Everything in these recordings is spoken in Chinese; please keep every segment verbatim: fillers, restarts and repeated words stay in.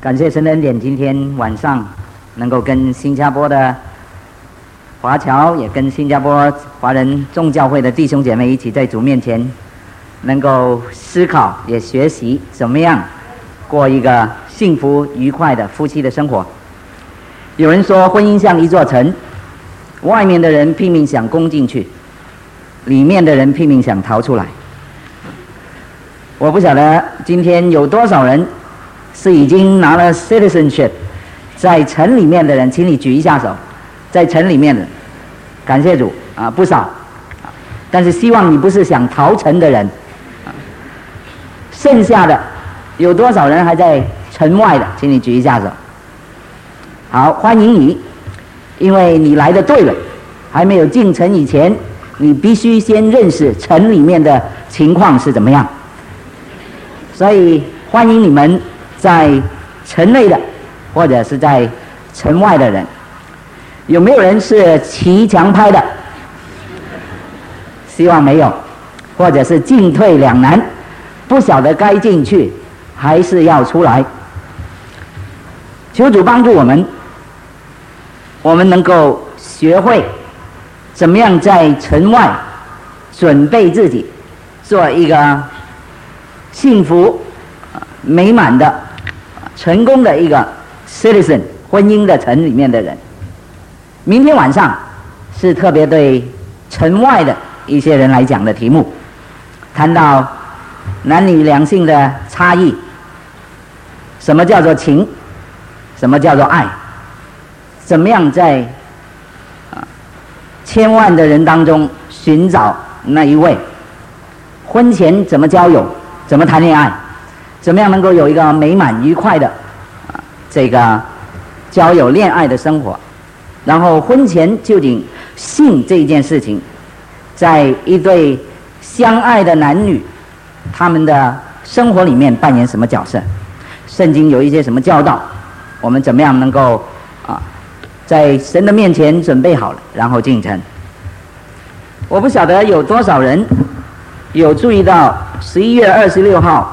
感谢神的恩典，今天晚上能够跟新加坡的华侨，也跟新加坡华人众教会的弟兄姐妹一起在主面前，能够思考也学习怎么样过一个幸福愉快的夫妻的生活。有人说，婚姻像一座城，外面的人拼命想攻进去，里面的人拼命想逃出来。我不晓得今天有多少人是已经拿了 citizenship， 在城里面的人，请你举一下手。在城里面的，感谢主啊，不少。但是希望你不是想逃城的人。剩下的有多少人还在城外的，请你举一下手。好，欢迎你，因为你来的对了。还没有进城以前，你必须先认识城里面的情况是怎么样。所以欢迎你们在城内的或者是在城外的人。有没有人是骑墙派的？希望没有。或者是进退两难，不晓得该进去还是要出来。求主帮助我们，我们能够学会怎么样在城外准备自己，做一个幸福美满的成功的一个 citizen， 婚姻的城里面的人。明天晚上是特别对城外的一些人来讲的题目，谈到男女两性的差异，什么叫做情，什么叫做爱，怎么样在啊千万的人当中寻找那一位，婚前怎么交友，怎么谈恋爱，怎么样能够有一个美满愉快的啊这个交友恋爱的生活。然后婚前究竟性这一件事情，在一对相爱的男女他们的生活里面扮演什么角色，圣经有一些什么教导，我们怎么样能够啊在神的面前准备好了然后进城。我不晓得有多少人有注意到十一月二十六号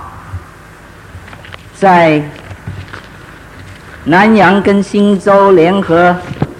在南洋跟新州联合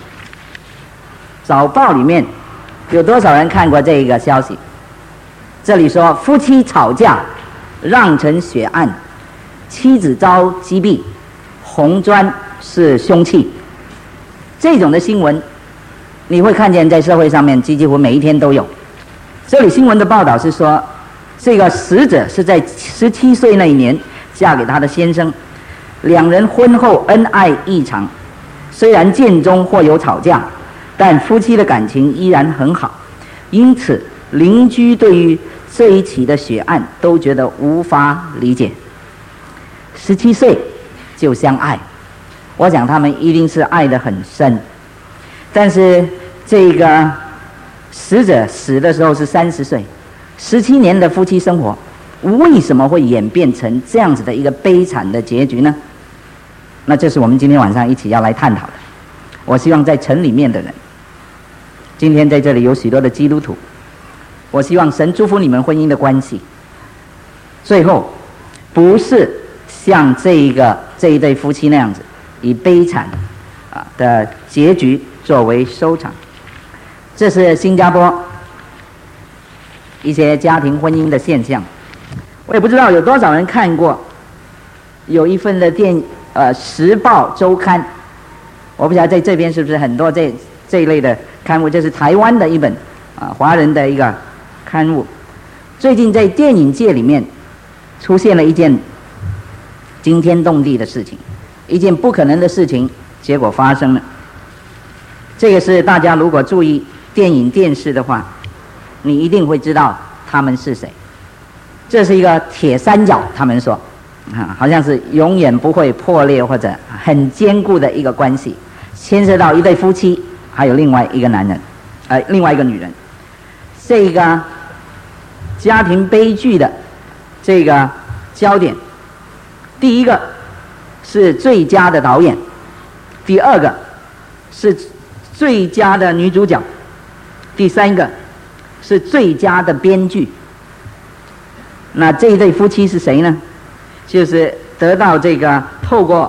早报里面有多少人看过这一个消息？这里说，夫妻吵架让成血案，妻子遭击毙，红砖是凶器。这种的新闻你会看见在社会上面几乎每一天都有。这里新闻的报道是说，这个死者是在十七岁那一年嫁给他的先生，两人婚后恩爱异常，虽然间中或有吵架，但夫妻的感情依然很好，因此邻居对于这一起的血案都觉得无法理解。十七岁就相爱，我想他们一定是爱得很深。但是这个死者死的时候是三十岁，十七年的夫妻生活为什么会演变成这样子的一个悲惨的结局呢？那这是我们今天晚上一起要来探讨的。我希望在城里面的人，今天在这里有许多的基督徒，我希望神祝福你们婚姻的关系，最后不是像这一个这一对夫妻那样子以悲惨啊的结局作为收场。这是新加坡一些家庭婚姻的现象。我也不知道有多少人看过有一份的电呃时报周刊，我不晓得在这边是不是很多这这一类的刊物，这是台湾的一本啊华人的一个刊物。最近在电影界里面出现了一件惊天动地的事情，一件不可能的事情，结果发生了。这个是大家如果注意电影电视的话，你一定会知道他们是谁。这是一个铁三角，他们说啊，好像是永远不会破裂或者很坚固的一个关系，牵涉到一对夫妻还有另外一个男人呃，另外一个女人。这个家庭悲剧的这个焦点，第一个是最佳的导演，第二个是最佳的女主角，第三个是最佳的编剧。那这一对夫妻是谁呢？就是得到这个透过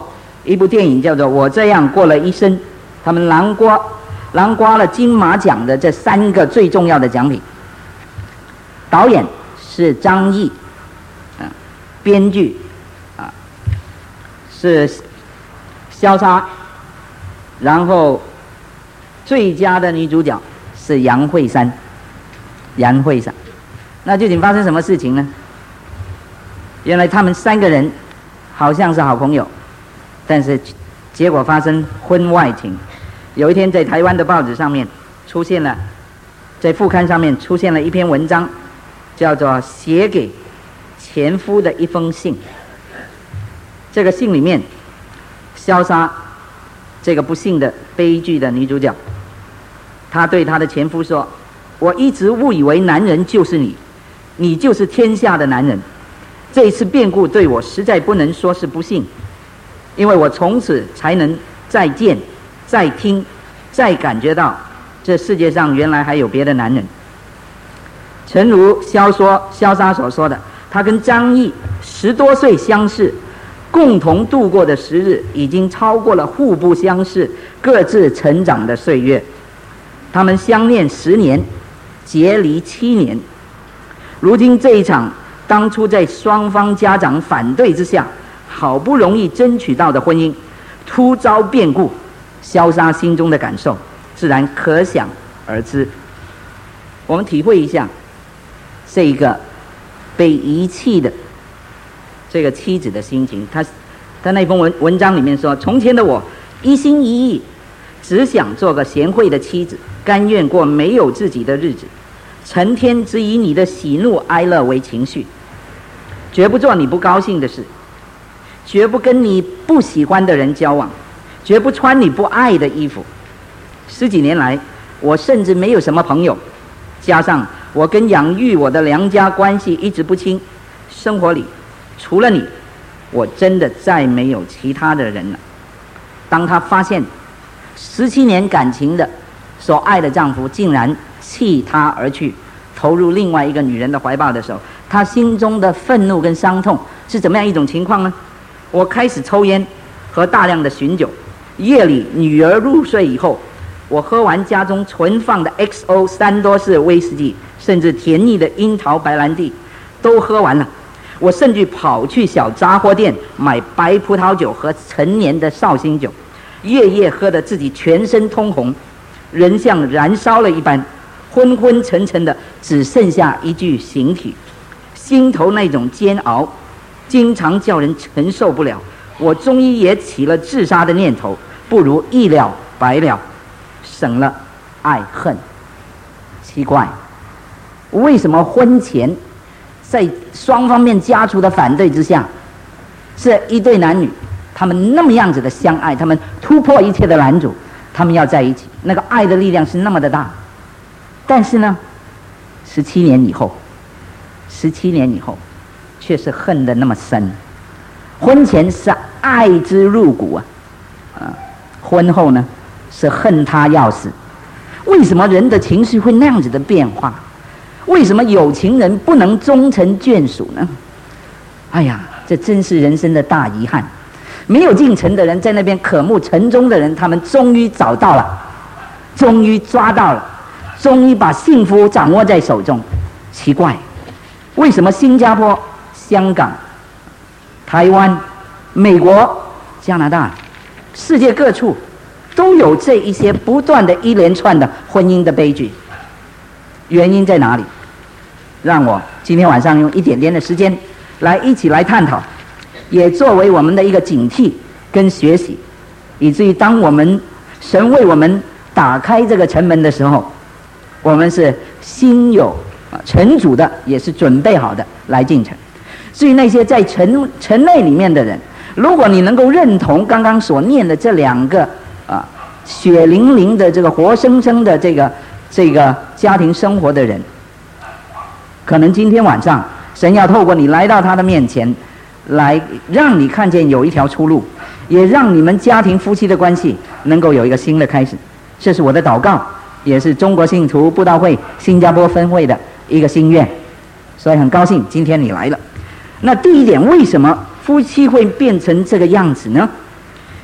一部电影叫做《我这样过了一生》，他们囊括囊括了金马奖的这三个最重要的奖品。导演是张译，啊，编剧啊是萧莎，然后最佳的女主角是杨惠姗。杨惠姗，那究竟发生什么事情呢？原来他们三个人好像是好朋友，但是结果发生婚外情。有一天在台湾的报纸上面出现了，在副刊上面出现了一篇文章，叫做写给前夫的一封信。这个信里面，萧莎这个不幸的悲剧的女主角，她对她的前夫说，我一直误以为男人就是你，你就是天下的男人。这一次变故对我实在不能说是不幸，因为我从此才能再见、再听、再感觉到这世界上原来还有别的男人。诚如萧说萧莎所说的，他跟张译十多岁相识，共同度过的时日已经超过了互不相识、各自成长的岁月。他们相恋十年，结离七年，如今这一场当初在双方家长反对之下好不容易争取到的婚姻突遭变故，萧莎心中的感受自然可想而知。我们体会一下这个被遗弃的这个妻子的心情。他他那封文文章里面说，从前的我一心一意只想做个贤惠的妻子，甘愿过没有自己的日子，成天只以你的喜怒哀乐为情绪，绝不做你不高兴的事，绝不跟你不喜欢的人交往，绝不穿你不爱的衣服。十几年来，我甚至没有什么朋友，加上我跟养育我的娘家关系一直不清，生活里除了你，我真的再没有其他的人了。当她发现十七年感情的所爱的丈夫竟然弃她而去，投入另外一个女人的怀抱的时候，她心中的愤怒跟伤痛是怎么样一种情况呢？我开始抽烟和大量的酗酒，夜里女儿入睡以后，我喝完家中存放的 X O 三多士威士忌，甚至甜腻的樱桃白兰地都喝完了。我甚至跑去小杂货店买白葡萄酒和陈年的绍兴酒，夜夜喝得自己全身通红，人像燃烧了一般，昏昏沉沉的，只剩下一具形体。心头那种煎熬经常叫人承受不了，我终于也起了自杀的念头，不如一了百了，省了爱恨。奇怪，为什么婚前在双方面家族的反对之下，是一对男女，他们那么样子的相爱，他们突破一切的拦阻，他们要在一起，那个爱的力量是那么的大。但是呢，十七年以后，十七年以后，却是恨得那么深。婚前是爱之入骨啊，啊，婚后呢是恨他要死。为什么人的情绪会那样子的变化？为什么有情人不能终成眷属呢？哎呀，这真是人生的大遗憾。没有进城的人，在那边渴慕城中的人，他们终于找到了，终于抓到了，终于把幸福掌握在手中。奇怪，为什么新加坡、香港、台湾、美国、加拿大、世界各处都有这一些不断的一连串的婚姻的悲剧？原因在哪里？让我今天晚上用一点点的时间来一起来探讨，也作为我们的一个警惕跟学习，以至于当我们神为我们打开这个城门的时候，我们是心有城主的，也是准备好的来进城。至于那些在城城内里面的人，如果你能够认同刚刚所念的这两个啊血淋淋的这个活生生的这个这个家庭生活的人，可能今天晚上神要透过你来到他的面前，来让你看见有一条出路，也让你们家庭夫妻的关系能够有一个新的开始。这是我的祷告，也是中国信徒布道会新加坡分会的一个心愿。所以很高兴今天你来了。那第一点，为什么夫妻会变成这个样子呢？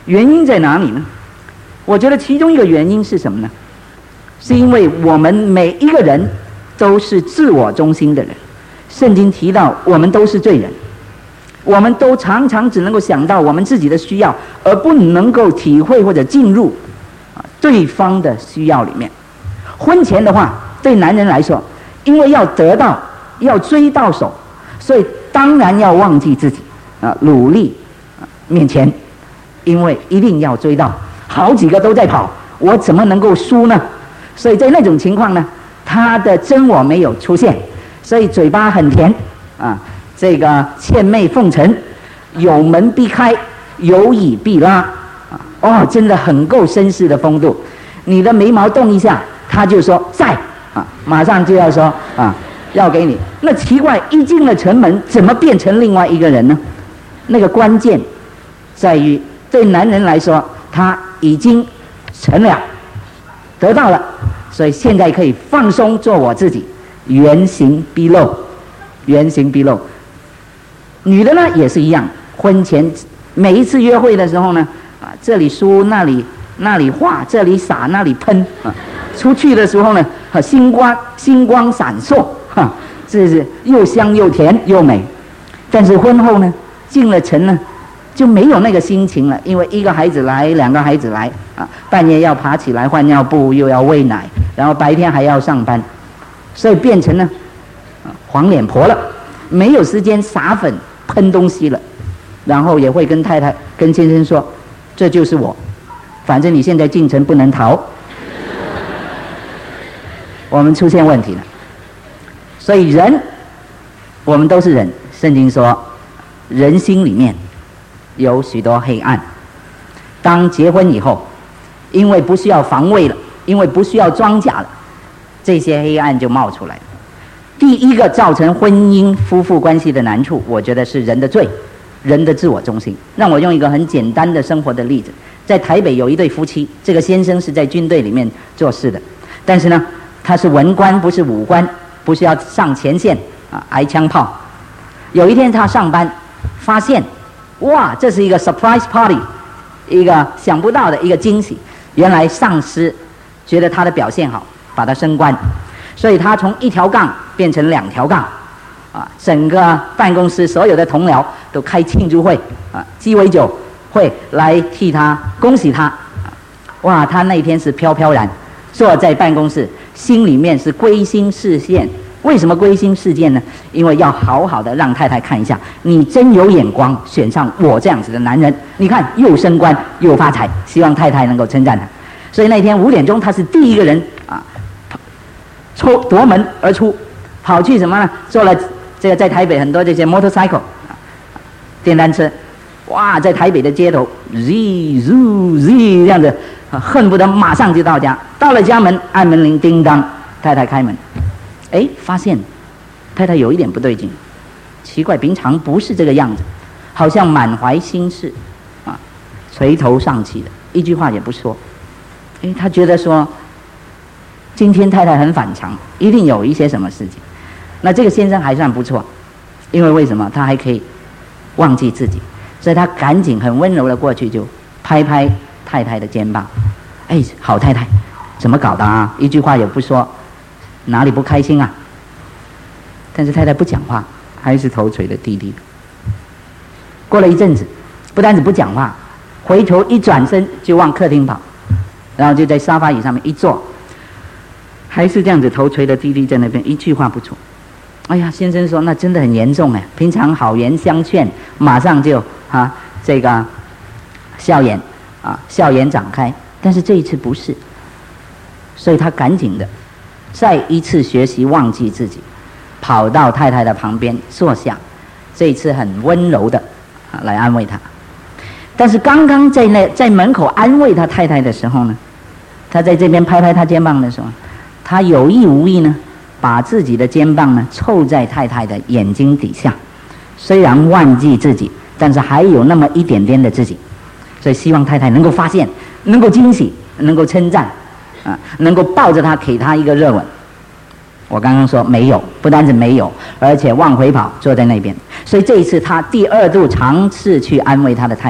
原因在哪里呢？我觉得其中一个原因是什么呢？是因为我们每一个人都是自我中心的人。圣经提到我们都是罪人，我们都常常只能够想到我们自己的需要，而不能够体会或者进入对方的需要里面。婚前的话，对男人来说，因为要得到，要追到手，所以当然要忘记自己啊，努力啊面前，因为一定要追到，好几个都在跑，我怎么能够输呢？所以在那种情况呢，他的真我没有出现，所以嘴巴很甜啊，这个献媚奉承，有门必开，有倚必拉啊，哦，真的很够绅士的风度。你的眉毛动一下，他就说在啊，马上就要说啊，要给你。那奇怪，一进了城门，怎么变成另外一个人呢？那个关键在于，对男人来说，他已经成了，得到了，所以现在可以放松做我自己，原形毕露，原形毕露。女的呢也是一样，婚前每一次约会的时候呢，啊，这里梳那里那里画，这里洒那里喷啊，出去的时候呢，啊，星光星光闪烁，哈、啊，这是又香又甜又美。但是婚后呢，进了城呢，就没有那个心情了，因为一个孩子来，两个孩子来啊，半夜要爬起来换尿布，又要喂奶，然后白天还要上班，所以变成呢，啊，黄脸婆了，没有时间撒粉喷东西了，然后也会跟太太、跟先生说，这就是我，反正你现在进城不能逃，我们出现问题了。所以人，我们都是人，圣经说，人心里面有许多黑暗。当结婚以后，因为不需要防卫了，因为不需要装甲了，这些黑暗就冒出来了。第一个造成婚姻夫妇关系的难处，我觉得是人的罪，人的自我中心。让我用一个很简单的生活的例子，在台北有一对夫妻，这个先生是在军队里面做事的，但是呢，他是文官不是武官，不是要上前线啊挨枪炮。有一天他上班，发现哇，这是一个 surprise party， 一个想不到的一个惊喜。原来上司觉得他的表现好，把他升官，所以他从一条杠变成两条杠，啊，整个办公室所有的同僚都开庆祝会啊，鸡尾酒会来替他恭喜他。哇，他那天是飘飘然，坐在办公室，心里面是归心似箭。为什么归心似箭呢？因为要好好的让太太看一下，你真有眼光，选上我这样子的男人。你看，又升官又发财，希望太太能够称赞他。所以那天五点钟，他是第一个人啊，抽夺门而出，跑去什么呢？坐了这个在台北很多这些 motorcycle 电单车，哇，在台北的街头 z z z 这样子，恨不得马上就到家。到了家门，按门铃，叮当，太太开门。哎，发现太太有一点不对劲，奇怪，平常不是这个样子，好像满怀心事，啊，垂头丧气的，一句话也不说。哎，他觉得说，今天太太很反常，一定有一些什么事情。那这个先生还算不错，因为为什么？他还可以忘记自己，所以他赶紧很温柔的过去，就拍拍太太的肩膀。哎，好太太，怎么搞的啊？一句话也不说。哪里不开心啊？但是太太不讲话，还是头垂的低低的。过了一阵子，不单止不讲话，回头一转身就往客厅跑，然后就在沙发椅上面一坐，还是这样子头垂的低低在那边，一句话不说。哎呀，先生说那真的很严重哎，平常好言相劝，马上就啊这个笑颜啊笑颜展开，但是这一次不是，所以他赶紧的。再一次学习忘记自己，跑到太太的旁边坐下，这一次很温柔的啊来安慰她。但是刚刚在那在门口安慰他太太的时候呢，他在这边拍拍他肩膀的时候，他有意无意呢把自己的肩膀呢凑在太太的眼睛底下，虽然忘记自己，但是还有那么一点点的自己，所以希望太太能够发现，能够惊喜，能够称赞。啊，能够抱着他给他一个热吻。我刚刚说没有，不单止没有，而且往回跑，坐在那边。所以这一次他第二度尝试去安慰他的太太，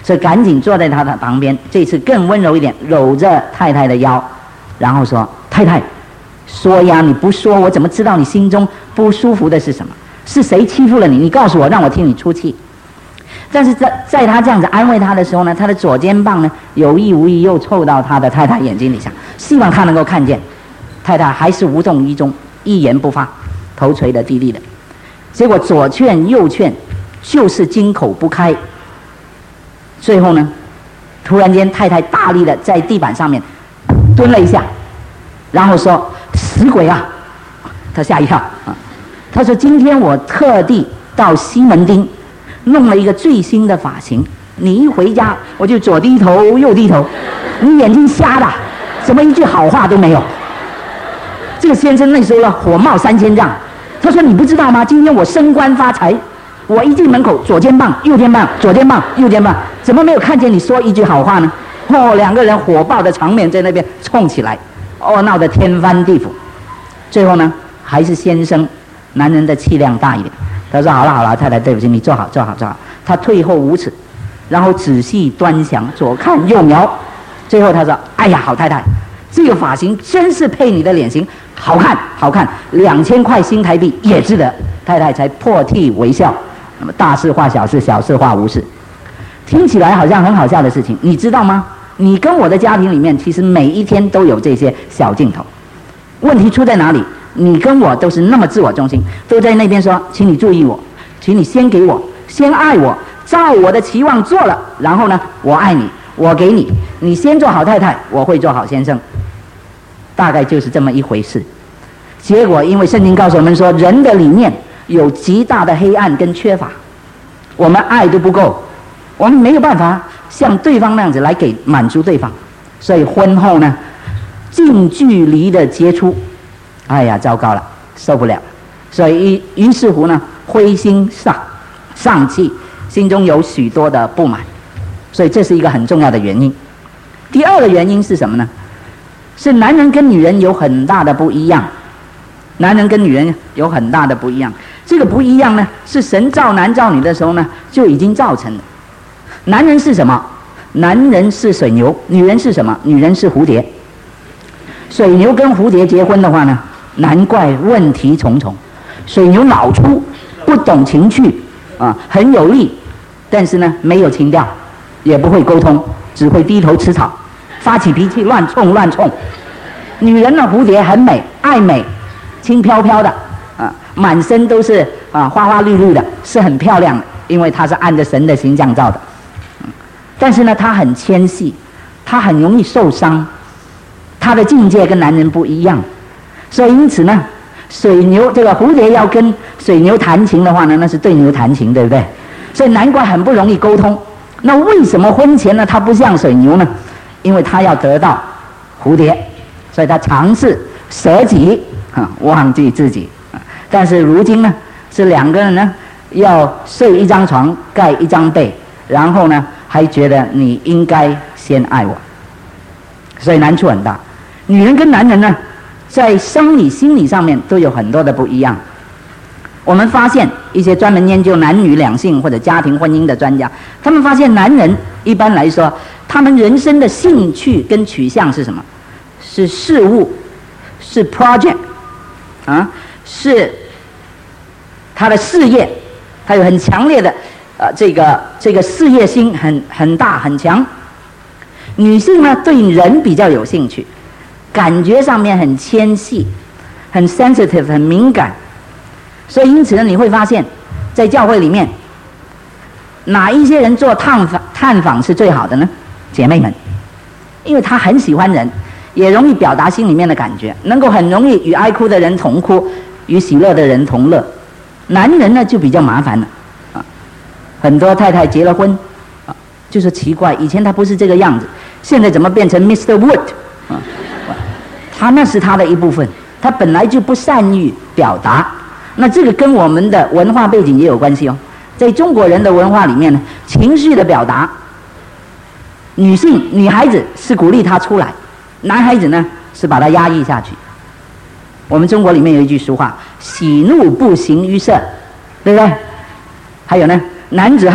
所以赶紧坐在他的旁边，这次更温柔一点，搂着太太的腰，然后说：“太太，说呀，你不说我怎么知道你心中不舒服的是什么？是谁欺负了你？你告诉我，让我替你出气。”但是在在他这样子安慰他的时候呢，他的左肩膀呢有意无意又凑到他的太太眼睛底下，希望他能够看见。太太还是无动于衷，一言不发，头垂得低低的。结果左劝右劝，就是金口不开。最后呢，突然间太太大力的在地板上面蹲了一下，然后说：“死鬼啊！”他吓一跳啊，他说：“今天我特地到西门町弄了一个最新的发型，你一回家我就左低头右低头，你眼睛瞎的，怎么一句好话都没有？”这个先生那时候呢火冒三千丈，他说：“你不知道吗？今天我升官发财，我一进门口左肩膀右肩膀左肩膀右肩膀，怎么没有看见你说一句好话呢？”哦，两个人火爆的场面在那边冲起来，哦，闹得天翻地覆。最后呢，还是先生男人的气量大一点，他说：“好了好了，太太，对不起，你坐好坐好坐好。”他退后五尺，然后仔细端详，左看右瞄，最后他说：“哎呀，好太太，这个发型真是配你的脸型，好看好看，两千块新台币也值得。”太太才破涕为笑。那么大事化小事，小事化无事，听起来好像很好笑的事情，你知道吗？你跟我的家庭里面，其实每一天都有这些小镜头。问题出在哪里？你跟我都是那么自我中心，都在那边说：“请你注意我，请你先给我，先爱我，照我的期望做了，然后呢，我爱你，我给你，你先做好太太，我会做好先生。”大概就是这么一回事。结果因为圣经告诉我们说，人的里面有极大的黑暗跟缺乏，我们爱都不够，我们没有办法像对方那样子来给满足对方，所以婚后呢，近距离的接触，哎呀，糟糕了，受不了，所以于是乎呢，灰心丧丧气，心中有许多的不满，所以这是一个很重要的原因。第二个原因是什么呢？是男人跟女人有很大的不一样，男人跟女人有很大的不一样。这个不一样呢，是神造男造女的时候呢就已经造成的。男人是什么？男人是水牛，女人是什么？女人是蝴蝶。水牛跟蝴蝶结婚的话呢，难怪问题重重。水牛老粗，不懂情趣啊，很有力，但是呢没有情调，也不会沟通，只会低头吃草，发起脾气乱冲乱冲。女人呢，蝴蝶很美，爱美，轻飘飘的啊，满身都是啊花花绿绿的，是很漂亮的，因为她是按着神的形象造的。嗯、但是呢，她很纤细，她很容易受伤，她的境界跟男人不一样，所以因此呢，水牛这个蝴蝶要跟水牛弹琴的话呢，那是对牛弹琴，对不对？所以难怪很不容易沟通。那为什么婚前呢，她不像水牛呢？因为她要得到蝴蝶，所以她尝试舍己。忘记自己，但是如今呢，是两个人呢要睡一张床，盖一张被，然后呢还觉得你应该先爱我，所以难处很大。女人跟男人呢，在生理、心理上面都有很多的不一样。我们发现一些专门研究男女两性或者家庭婚姻的专家，他们发现男人一般来说，他们人生的兴趣跟取向是什么？是事物，是 project。啊，是他的事业，他有很强烈的呃这个这个事业心很很大很强。女性呢对人比较有兴趣，感觉上面很纤细，很 sensitive 很敏感，所以因此呢你会发现，在教会里面，哪一些人做探访探访是最好的呢？姐妹们，因为她很喜欢人。也容易表达心里面的感觉，能够很容易与爱哭的人同哭，与喜乐的人同乐。男人呢就比较麻烦了，啊，很多太太结了婚，啊，就是奇怪，以前他不是这个样子，现在怎么变成 Mister Wood 啊？他那是他的一部分，他本来就不善于表达。那这个跟我们的文化背景也有关系哦。在中国人的文化里面呢，情绪的表达，女性女孩子是鼓励她出来。男孩子呢是把他压抑下去。我们中国里面有一句俗话：喜怒不形于色，对不对？还有呢，男子汉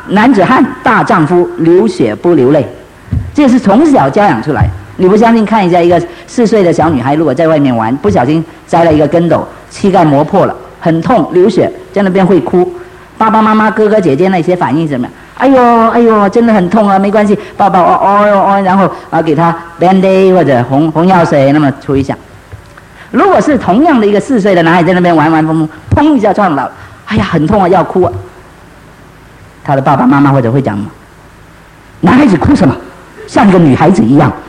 男子汉大丈夫，流血不流泪，这是从小教养出来。你不相信，看一下一个四岁的小女孩，如果在外面玩，不小心栽了一个跟斗，膝盖磨破了，很痛，流血，在那边会哭。爸爸妈妈、哥哥姐姐那些反应怎么样？哎呦，哎呦，真的很痛啊，没关系，抱抱，哦哦哦，然后啊给他 Band-Aid 或者红红药水，那么涂一下。如果是同样的一个四岁的男孩在那边玩玩疯疯，砰一下撞倒，哎呀，很痛啊，要哭啊。他的爸爸妈妈或者会讲什么？男孩子哭什么？像一个女孩子一样。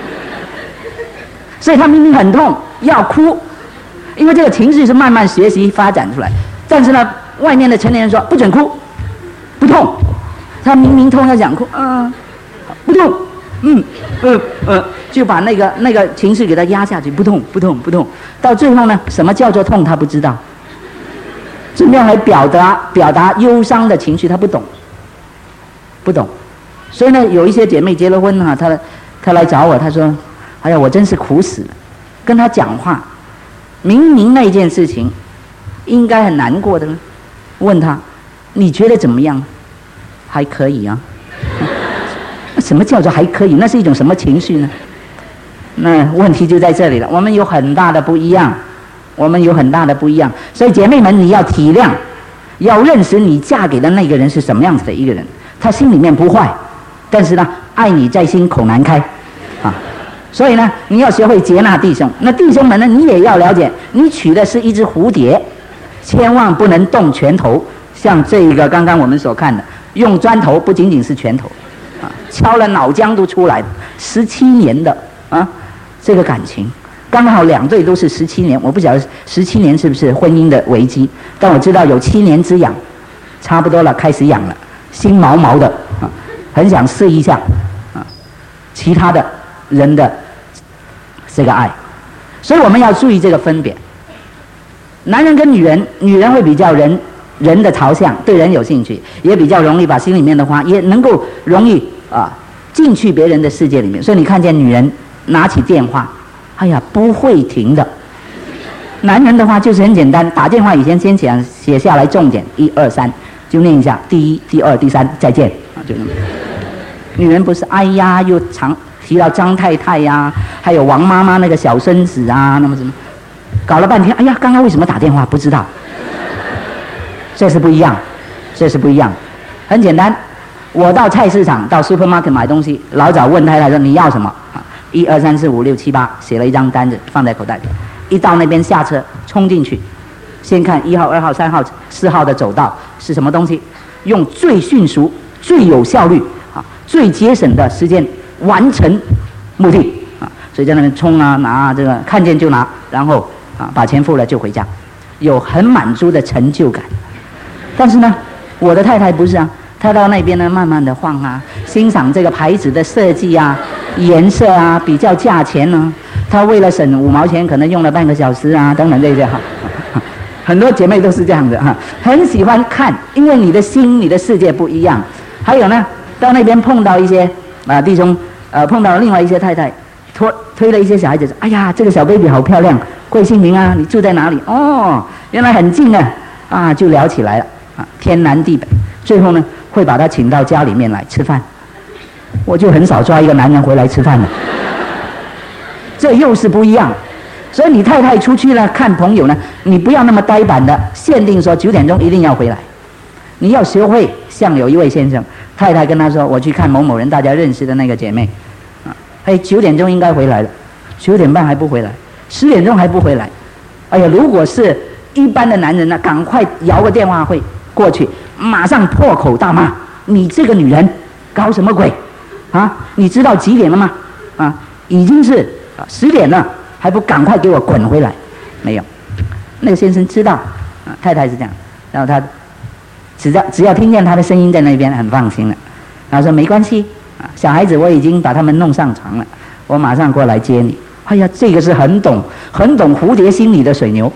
所以他明明很痛，要哭，因为这个情绪是慢慢学习发展出来。但是呢，外面的成年人说不准哭，不痛。他明明痛要想哭，嗯、呃，不痛，嗯，呃呃，就把那个那个情绪给他压下去，不痛不痛不痛。到最后呢，什么叫做痛他不知道，怎么样来表达表达忧伤的情绪他不懂，不懂。所以呢，有一些姐妹结了婚哈、啊，她她来找我，她说。哎呀，我真是苦死了！跟他讲话，明明那件事情应该很难过的呢，问他，你觉得怎么样？还可以啊。什么叫做还可以？那是一种什么情绪呢？那问题就在这里了。我们有很大的不一样，我们有很大的不一样。所以姐妹们，你要体谅，要认识你嫁给的那个人是什么样子的一个人。他心里面不坏，但是呢，爱你在心口难开，啊。所以呢，你要学会接纳弟兄。那弟兄们呢，你也要了解，你娶的是一只蝴蝶，千万不能动拳头。像这一个刚刚我们所看的，用砖头不仅仅是拳头，啊，敲了脑浆都出来了。十七年的啊，这个感情，刚好两对都是十七年。我不晓得十七年是不是婚姻的危机，但我知道有七年之痒，差不多了，开始痒了，心毛毛的啊，很想试一下啊，其他的人的这个爱。所以我们要注意这个分别。男人跟女人，女人会比较人人的朝向，对人有兴趣，也比较容易把心里面的话，也能够容易啊进去别人的世界里面。所以你看见女人拿起电话，哎呀不会停的。男人的话就是很简单，打电话以前先写写下来重点，一二三，就念一下，第一、第二、第三，再见啊，就那么。女人不是哎呀又长提到张太太呀、啊，还有王妈妈那个小孙子啊，那么怎么搞了半天，哎呀刚刚为什么打电话不知道。这是不一样，这是不一样。很简单，我到菜市场到 supermarket 买东西，老早问太太说你要什么啊？一二三四五六七八，写了一张单子放在口袋里。一到那边下车冲进去，先看一号、二号、三号、四号的走道是什么东西，用最迅速、最有效率啊、最节省的时间完成目的啊。所以在那边冲啊拿啊，这个看见就拿，然后啊把钱付了就回家，有很满足的成就感。但是呢，我的太太不是啊，她到那边呢，慢慢的晃啊，欣赏这个牌子的设计啊、颜色啊，比较价钱呢、啊。她为了省五毛钱，可能用了半个小时啊，等等这些哈。很多姐妹都是这样的哈，很喜欢看，因为你的心、你的世界不一样。还有呢，到那边碰到一些啊弟兄，呃，碰到另外一些太太，推推了一些小孩子，哎呀，这个小 baby 好漂亮，贵姓名啊？你住在哪里？哦，原来很近啊，啊，就聊起来了。啊，天南地北，最后呢会把他请到家里面来吃饭。我就很少抓一个男人回来吃饭了，这又是不一样。所以你太太出去呢看朋友呢，你不要那么呆板的限定说九点钟一定要回来，你要学会像有一位先生，太太跟他说我去看某某人，大家认识的那个姐妹，啊，哎九点钟应该回来了，九点半还不回来，十点钟还不回来，哎呀，如果是一般的男人呢，赶快摇个电话会过去，马上破口大骂：“你这个女人搞什么鬼？啊，你知道几点了吗？啊，已经是啊十点了，还不赶快给我滚回来？”没有，那个先生知道，啊，太太是这样，然后他只要只要听见他的声音在那边，很放心了。然后说没关系，啊，小孩子我已经把他们弄上床了，我马上过来接你。哎呀，这个是很懂很懂蝴蝶心理的水牛，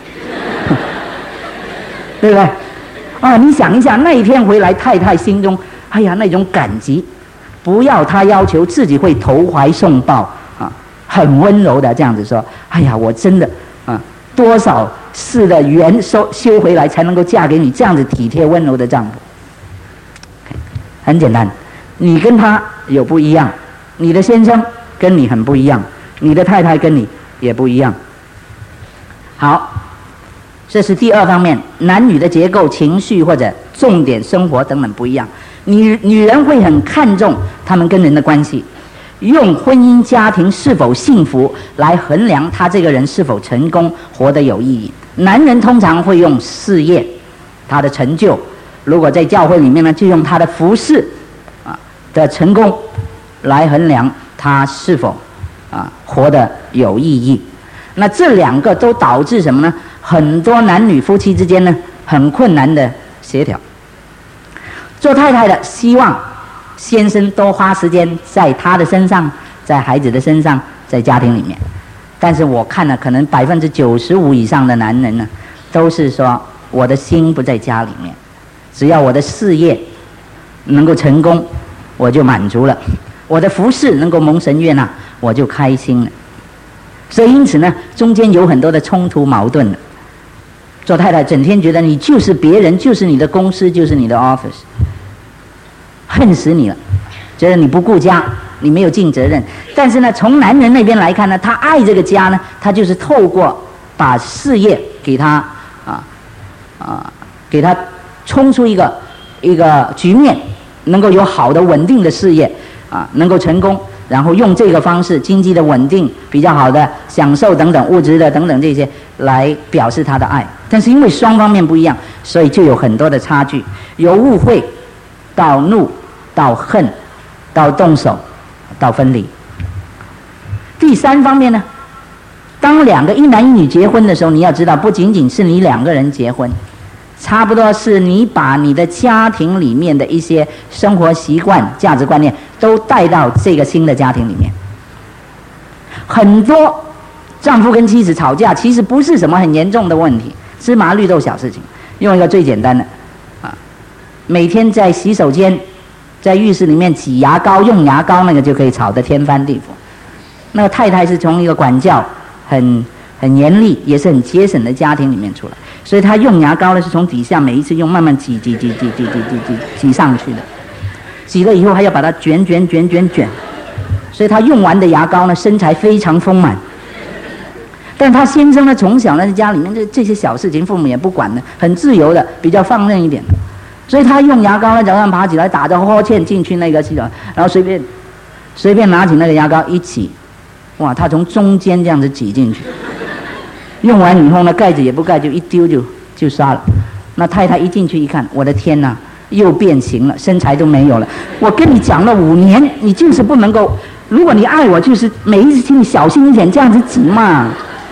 对不对？啊，你想一下，那一天回来，太太心中，哎呀，那种感激，不要他要求自己会投怀送抱啊，很温柔的这样子说，哎呀，我真的啊，多少世的缘收修回来，才能够嫁给你这样子体贴温柔的丈夫。 很简单，你跟他有不一样，你的先生跟你很不一样，你的太太跟你也不一样。好，这是第二方面，男女的结构、情绪或者重点生活等等不一样。女女人会很看重他们跟人的关系，用婚姻家庭是否幸福来衡量他这个人是否成功，活得有意义。男人通常会用事业，他的成就，如果在教会里面呢，就用他的服事啊的成功来衡量他是否啊活得有意义。那这两个都导致什么呢？很多男女夫妻之间呢很困难的协调。做太太的希望先生多花时间在他的身上，在孩子的身上，在家庭里面。但是我看了可能百分之九十五以上的男人呢，都是说我的心不在家里面，只要我的事业能够成功，我就满足了；我的服事能够蒙神悦纳，我就开心了。所以因此呢，中间有很多的冲突矛盾了。做太太整天觉得你就是别人，就是你的公司，就是你的 office， 恨死你了，觉得你不顾家，你没有尽责任。但是呢，从男人那边来看呢，他爱这个家呢，他就是透过把事业给他啊啊给他冲出一个一个局面，能够有好的稳定的事业啊，能够成功。然后用这个方式，经济的稳定、比较好的享受等等物质的等等这些来表示他的爱。但是因为双方面不一样，所以就有很多的差距，由误会到怒到恨到动手到分离。第三方面呢，当两个一男一女结婚的时候，你要知道，不仅仅是你两个人结婚，差不多是你把你的家庭里面的一些生活习惯、价值观念都带到这个新的家庭里面。很多丈夫跟妻子吵架，其实不是什么很严重的问题，芝麻绿豆小事情。用一个最简单的啊，每天在洗手间、在浴室里面挤牙膏、用牙膏，那个就可以吵得天翻地覆。那个太太是从一个管教很很严厉，也是很节省的家庭里面出来，所以她用牙膏呢是从底下每一次用慢慢挤挤挤挤挤挤挤挤挤上去的，挤了以后还要把它卷卷卷卷卷，所以她用完的牙膏呢身材非常丰满。但她先生呢从小呢在家里面这这些小事情父母也不管的，很自由的，比较放任一点的，所以他用牙膏呢早上爬起来打着呵欠进去那个洗手，然后随便随便拿起那个牙膏一挤，哇，他从中间这样子挤进去。用完以后呢，盖子也不盖，就一丢就就杀了。那太太一进去一看，我的天哪，又变形了，身材都没有了。我跟你讲了五年，你就是不能够，如果你爱我，就是每一次请你小心一点，这样子挤嘛，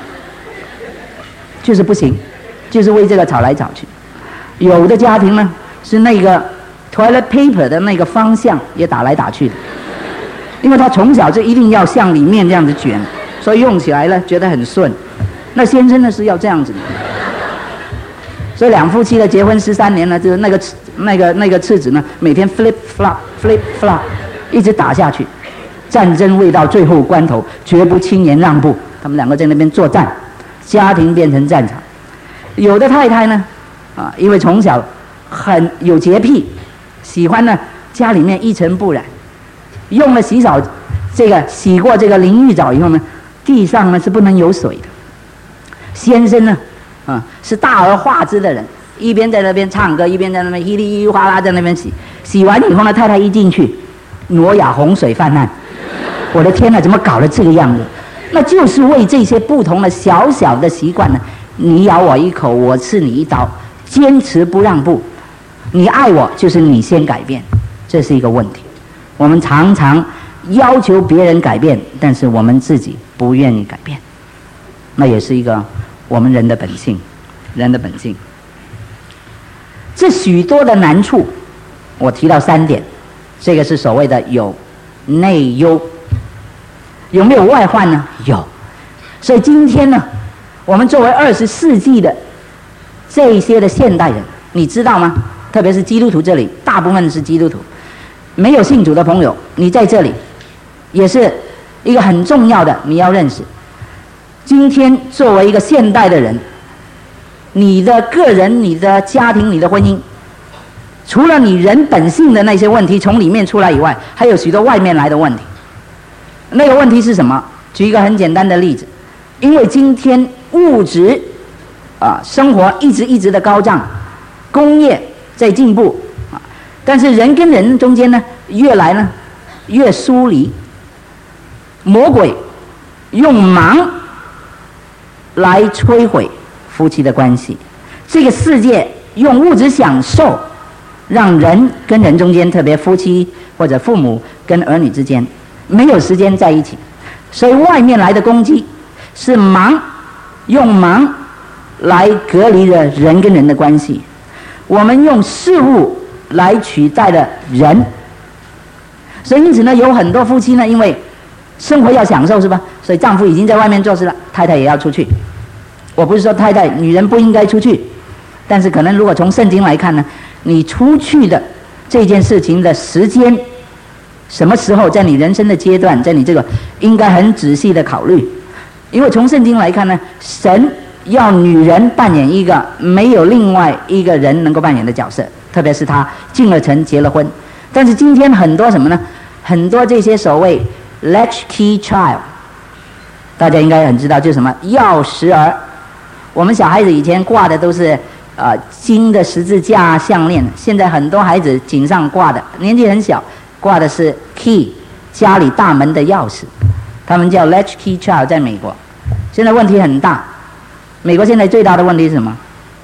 就是不行，就是为这个吵来吵去。有的家庭呢，是那个 toilet paper 的那个方向也打来打去的，因为他从小就一定要向里面这样子卷，所以用起来呢觉得很顺。那先生呢是要这样子的，所以两夫妻的结婚十三年了，就是那个那个那个次子呢，每天 flip flop flip flop 一直打下去，战争未到最后关头，绝不轻言让步。他们两个在那边作战，家庭变成战场。有的太太呢，啊，因为从小很有洁癖，喜欢呢家里面一尘不染，用了洗澡这个洗过这个淋浴澡以后呢，地上呢是不能有水的。先生呢，啊，是大而化之的人，一边在那边唱歌，一边在那边稀里稀哗啦在那边洗。洗完以后呢，太太一进去，挪亚洪水泛滥。我的天哪，怎么搞得这个样子？那就是为这些不同的小小的习惯呢，你咬我一口，我刺你一刀，坚持不让步。你爱我，就是你先改变，这是一个问题。我们常常要求别人改变，但是我们自己不愿意改变，那也是一个我们人的本性，人的本性。这许多的难处，我提到三点，这个是所谓的有内忧。有没有外患呢？有。所以今天呢，我们作为二十世纪的这一些的现代人，你知道吗？特别是基督徒这里，大部分是基督徒，没有信主的朋友，你在这里也是一个很重要的，你要认识。今天作为一个现代的人，你的个人、你的家庭、你的婚姻， 除了你人本性的那些问题从里面出来以外，还有许多外面来的问题。那个问题是什么？举一个很简单的例子，因为今天物质啊生活一直一直的高涨，工业在进步啊，但是人跟人中间呢，越来呢越疏离。魔鬼用忙来摧毁夫妻的关系，这个世界用物质享受让人跟人中间，特别夫妻或者父母跟儿女之间没有时间在一起，所以外面来的攻击是忙，用忙来隔离了人跟人的关系。我们用事物来取代了人，所以因此呢，有很多夫妻呢，因为生活要享受是吧？所以丈夫已经在外面做事了，太太也要出去。我不是说太太女人不应该出去，但是可能如果从圣经来看呢，你出去的这件事情的时间，什么时候，在你人生的阶段，在你这个应该很仔细的考虑。因为从圣经来看呢，神要女人扮演一个没有另外一个人能够扮演的角色，特别是她进了城结了婚。但是今天很多什么呢？很多这些所谓 latchkey child， 大家应该很知道，就是什么钥匙儿。我们小孩子以前挂的都是呃金的十字架项链，现在很多孩子颈上挂的，年纪很小，挂的是 key， 家里大门的钥匙，他们叫 latchkey child。 在美国现在问题很大，美国现在最大的问题是什么？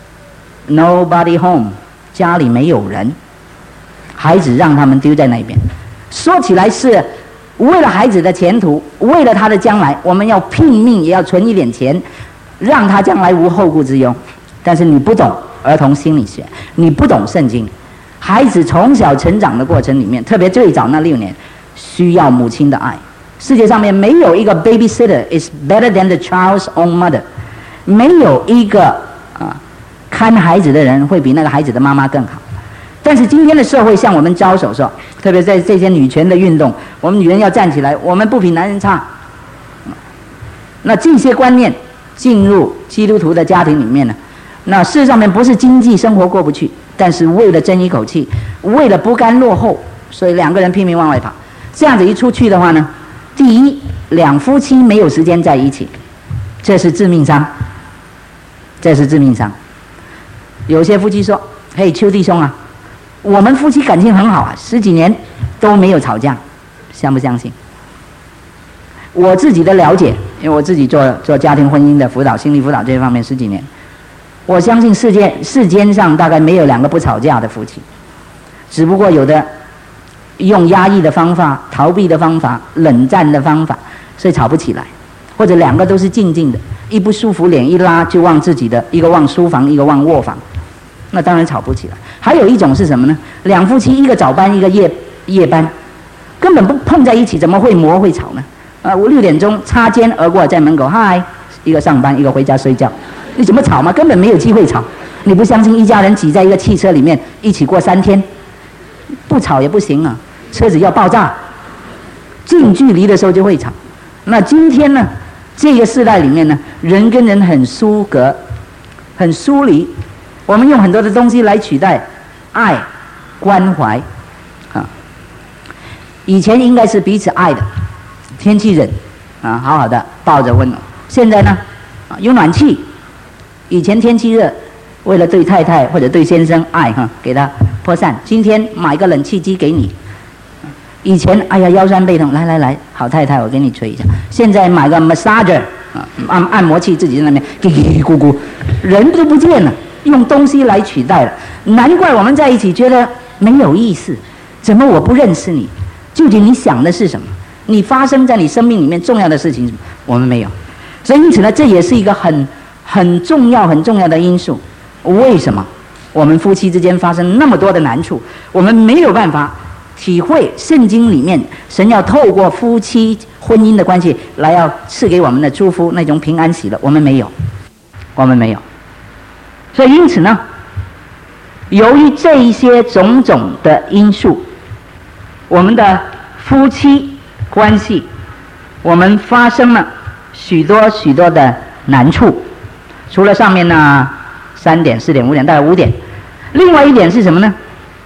Nobody home， 家里没有人，孩子让他们丢在那边。说起来是为了孩子的前途，为了他的将来，我们要拼命也要存一点钱，让他将来无后顾之忧。但是你不懂儿童心理学，你不懂圣经，孩子从小成长的过程里面，特别最早那六年，需要母亲的爱。世界上面没有一个 babysitter is better than the child's own mother， 没有一个啊看孩子的人会比那个孩子的妈妈更好。但是今天的社会向我们招手说，特别在这些女权的运动，我们女人要站起来，我们不比男人差。那这些观念进入基督徒的家庭里面呢，那事实上面不是经济生活过不去，但是为了争一口气，为了不甘落后，所以两个人拼命往外跑。这样子一出去的话呢，第一，两夫妻没有时间在一起，这是致命伤，这是致命伤。有些夫妻说：“嘿，邱弟兄啊，我们夫妻感情很好啊，十几年都没有吵架，相不相信？”我自己的了解，因为我自己做做家庭婚姻的辅导、心理辅导这一方面十几年，我相信世界世间上大概没有两个不吵架的夫妻，只不过有的用压抑的方法、逃避的方法、冷战的方法，所以吵不起来；或者两个都是静静的，一不舒服脸一拉就往自己的，一个往书房，一个往卧房，那当然吵不起来。还有一种是什么呢？两夫妻一个早班一个夜夜班，根本不碰在一起，怎么会磨会吵呢？啊，五六点钟擦肩而过，在门口嗨，一个上班一个回家睡觉，你怎么吵嘛？根本没有机会吵。你不相信一家人挤在一个汽车里面一起过三天，不吵也不行啊，车子要爆炸。近距离的时候就会吵。那今天呢，这个世代里面呢，人跟人很疏隔，很疏离。我们用很多的东西来取代爱、关怀啊。以前应该是彼此爱的，天气冷啊，好好的抱着温暖。现在呢，啊，有暖气。以前天气热，为了对太太或者对先生爱哈，给他泼扇。今天买个冷气机给你。以前哎呀腰酸背痛，来来来，好太太我给你吹一下。现在买个 massager 啊，按按摩器自己在那边叽叽咕咕，人都不见了，用东西来取代了。难怪我们在一起觉得没有意思。怎么我不认识你？究竟你想的是什么？你发生在你生命里面重要的事情，我们没有。所以因此呢，这也是一个很很重要很重要的因素。为什么我们夫妻之间发生那么多的难处？我们没有办法体会圣经里面神要透过夫妻婚姻的关系来要赐给我们的祝福，那种平安喜乐，我们没有，我们没有。所以因此呢，由于这一些种种的因素，我们的夫妻关系，我们发生了许多许多的难处。除了上面呢三点、四点、五点，大概五点。另外一点是什么呢？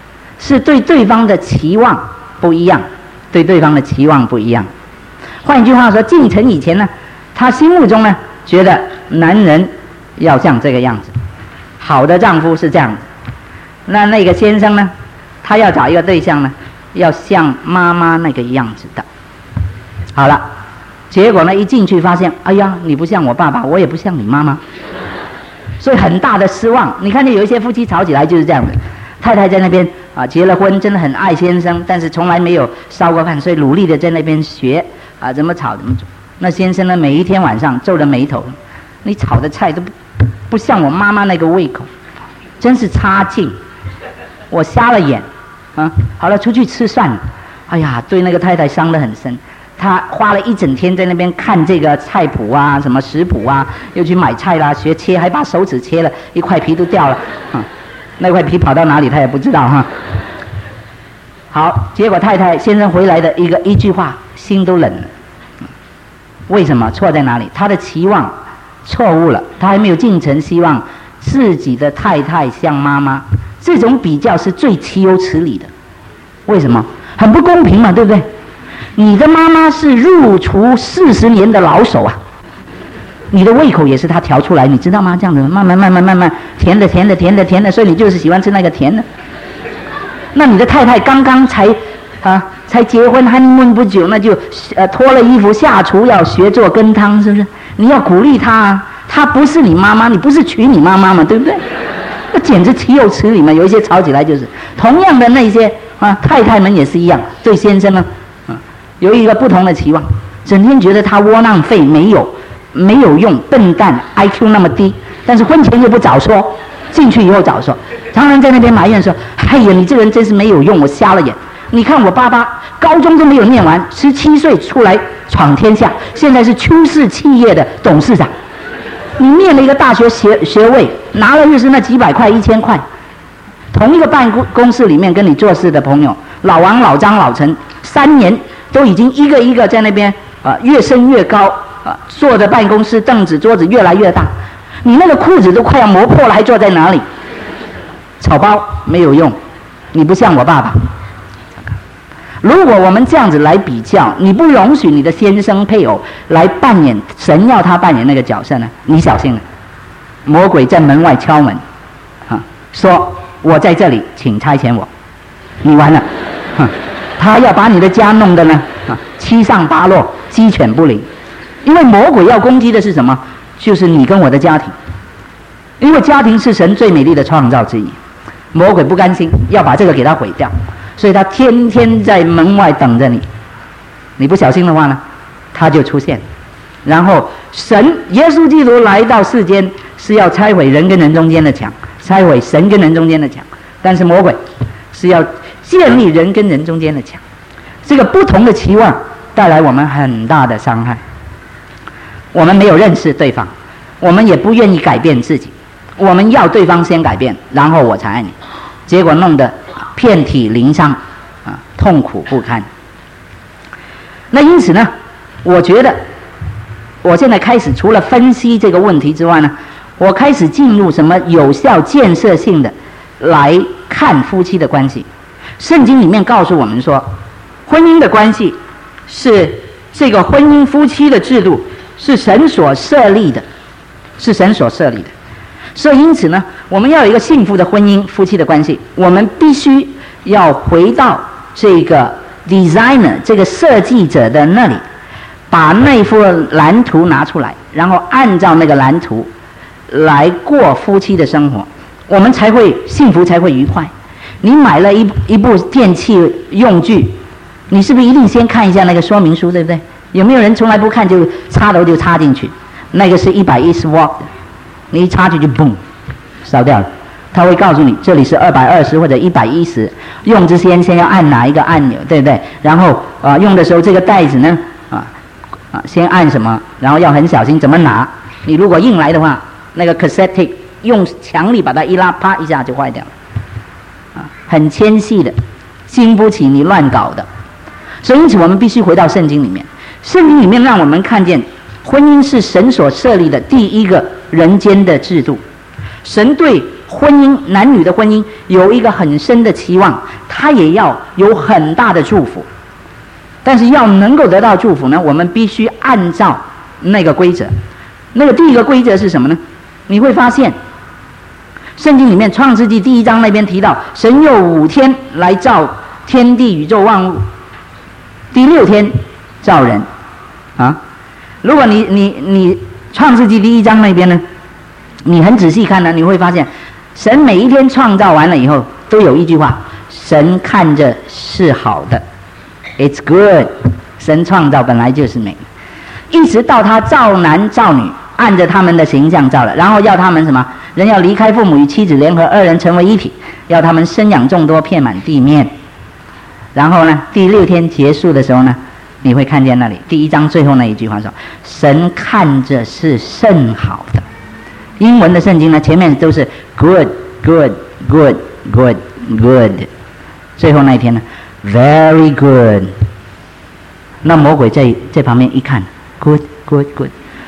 是对对方的期望不一样，对对方的期望不一样。换一句话说，进城以前呢，他心目中呢觉得男人要像这个样子，好的丈夫是这样子。那那个先生呢，他要找一个对象呢，要像妈妈那个样子的。好了，结果呢一进去发现，哎呀，你不像我爸爸，我也不像你妈妈，所以很大的失望。你看见有一些夫妻吵起来就是这样的，太太在那边啊结了婚，真的很爱先生，但是从来没有烧过饭，所以努力的在那边学啊怎么炒怎么煮。那先生呢，每一天晚上皱着眉头，你炒的菜都不不像我妈妈那个胃口，真是差劲。我瞎了眼，啊，好了，出去吃算了。哎呀，对那个太太伤得很深。他花了一整天在那边看这个菜谱啊，什么食谱啊，又去买菜啦，学切，还把手指切了，一块皮都掉了。啊，那块皮跑到哪里他也不知道哈。好，结果太太先生回来的一个一句话，心都冷了。为什么？错在哪里？他的期望错误了，他还没有进城，希望自己的太太像妈妈。这种比较是最岂有此理的。为什么？很不公平嘛，对不对？你的妈妈是入厨四十年的老手啊，你的胃口也是她调出来，你知道吗？这样子慢慢慢慢慢慢甜的甜的甜的甜的，所以你就是喜欢吃那个甜的。那你的太太刚刚才啊才结婚还闷不久，那就呃脱了衣服下厨要学做羹汤，是不是？你要鼓励她啊，她不是你妈妈，你不是娶你妈妈嘛，对不对？那简直岂有此理嘛！有一些吵起来就是同样的那些啊太太们也是一样，对先生呢啊有一个不同的期望，整天觉得他窝囊废，没有没有用，笨蛋 ，I Q 那么低，但是婚前又不早说，进去以后早说，常常在那边埋怨说：“哎呀，你这个人真是没有用，我瞎了眼。你看我爸爸高中都没有念完，十七岁出来闯天下，现在是邱氏企业的董事长。你念了一个大学学学位，拿了又是那几百块、一千块。同一个办公公室里面跟你做事的朋友，老王、老张、老陈，三年都已经一个一个在那边啊、呃、越升越高啊、呃，坐的办公室凳子桌子越来越大，你那个裤子都快要磨破了，还坐在哪里？草包没有用，你不像我爸爸。如果我们这样子来比较，你不容许你的先生配偶来扮演神要他扮演那个角色呢，你小心了，魔鬼在门外敲门，啊，说我在这里，请差遣我，你完了，他要把你的家弄得呢啊七上八落，鸡犬不宁，因为魔鬼要攻击的是什么？就是你跟我的家庭，因为家庭是神最美丽的创造之一，魔鬼不甘心，要把这个给他毁掉。所以他天天在门外等着你，你不小心的话呢，他就出现。然后神耶稣基督来到世间是要拆毁人跟人中间的墙，拆毁神跟人中间的墙，但是魔鬼是要建立人跟人中间的墙。这个不同的期望带来我们很大的伤害。我们没有认识对方，我们也不愿意改变自己，我们要对方先改变，然后我才爱你，结果弄得遍体鳞伤，啊，痛苦不堪。那因此呢，我觉得我现在开始除了分析这个问题之外呢，我开始进入什么有效建设性的来看夫妻的关系。圣经里面告诉我们说，婚姻的关系是这个婚姻夫妻的制度是神所设立的，是神所设立的。所以因此呢，我们要有一个幸福的婚姻夫妻的关系，我们必须要回到这个 designer 这个设计者的那里，把那幅蓝图拿出来，然后按照那个蓝图来过夫妻的生活，我们才会幸福，才会愉快。你买了一一部电器用具，你是不是一定先看一下那个说明书，对不对？有没有人从来不看就插头就插进去？那个是一百一十瓦的，你一插进去嘣烧掉了。他会告诉你这里是二百二十或者一百一十，用之前先要按哪一个按钮，对不对？然后啊、呃、用的时候这个带子呢啊啊先按什么，然后要很小心怎么拿。你如果硬来的话，那个 cassette 用强力把它一拉，啪一下就坏掉了。啊，很纤细的，经不起你乱搞的。所以因此我们必须回到圣经里面，圣经里面让我们看见婚姻是神所设立的第一个人间的制度。神对婚姻，男女的婚姻有一个很深的期望，它也要有很大的祝福。但是要能够得到祝福呢，我们必须按照那个规则。那个第一个规则是什么呢？你会发现圣经里面创世纪第一章那边提到，神用五天来造天地宇宙万物，第六天造人啊。如果你你你创世纪第一章那边呢，你很仔细看呢，你会发现神每一天创造完了以后都有一句话，神看着是好的， It's good。 神创造本来就是美，一直到他造男造女，按着他们的形象造了，然后要他们什么？人要离开父母与妻子联合，二人成为一体，要他们生养众多，遍满地面。然后呢，第六天结束的时候呢，你会看见那里第一章最后那一句话说，神看着是甚好的。英文的圣经呢，前面都是 good good good good good， 最后那一天呢 very good。 那魔鬼在在旁边一看 good good good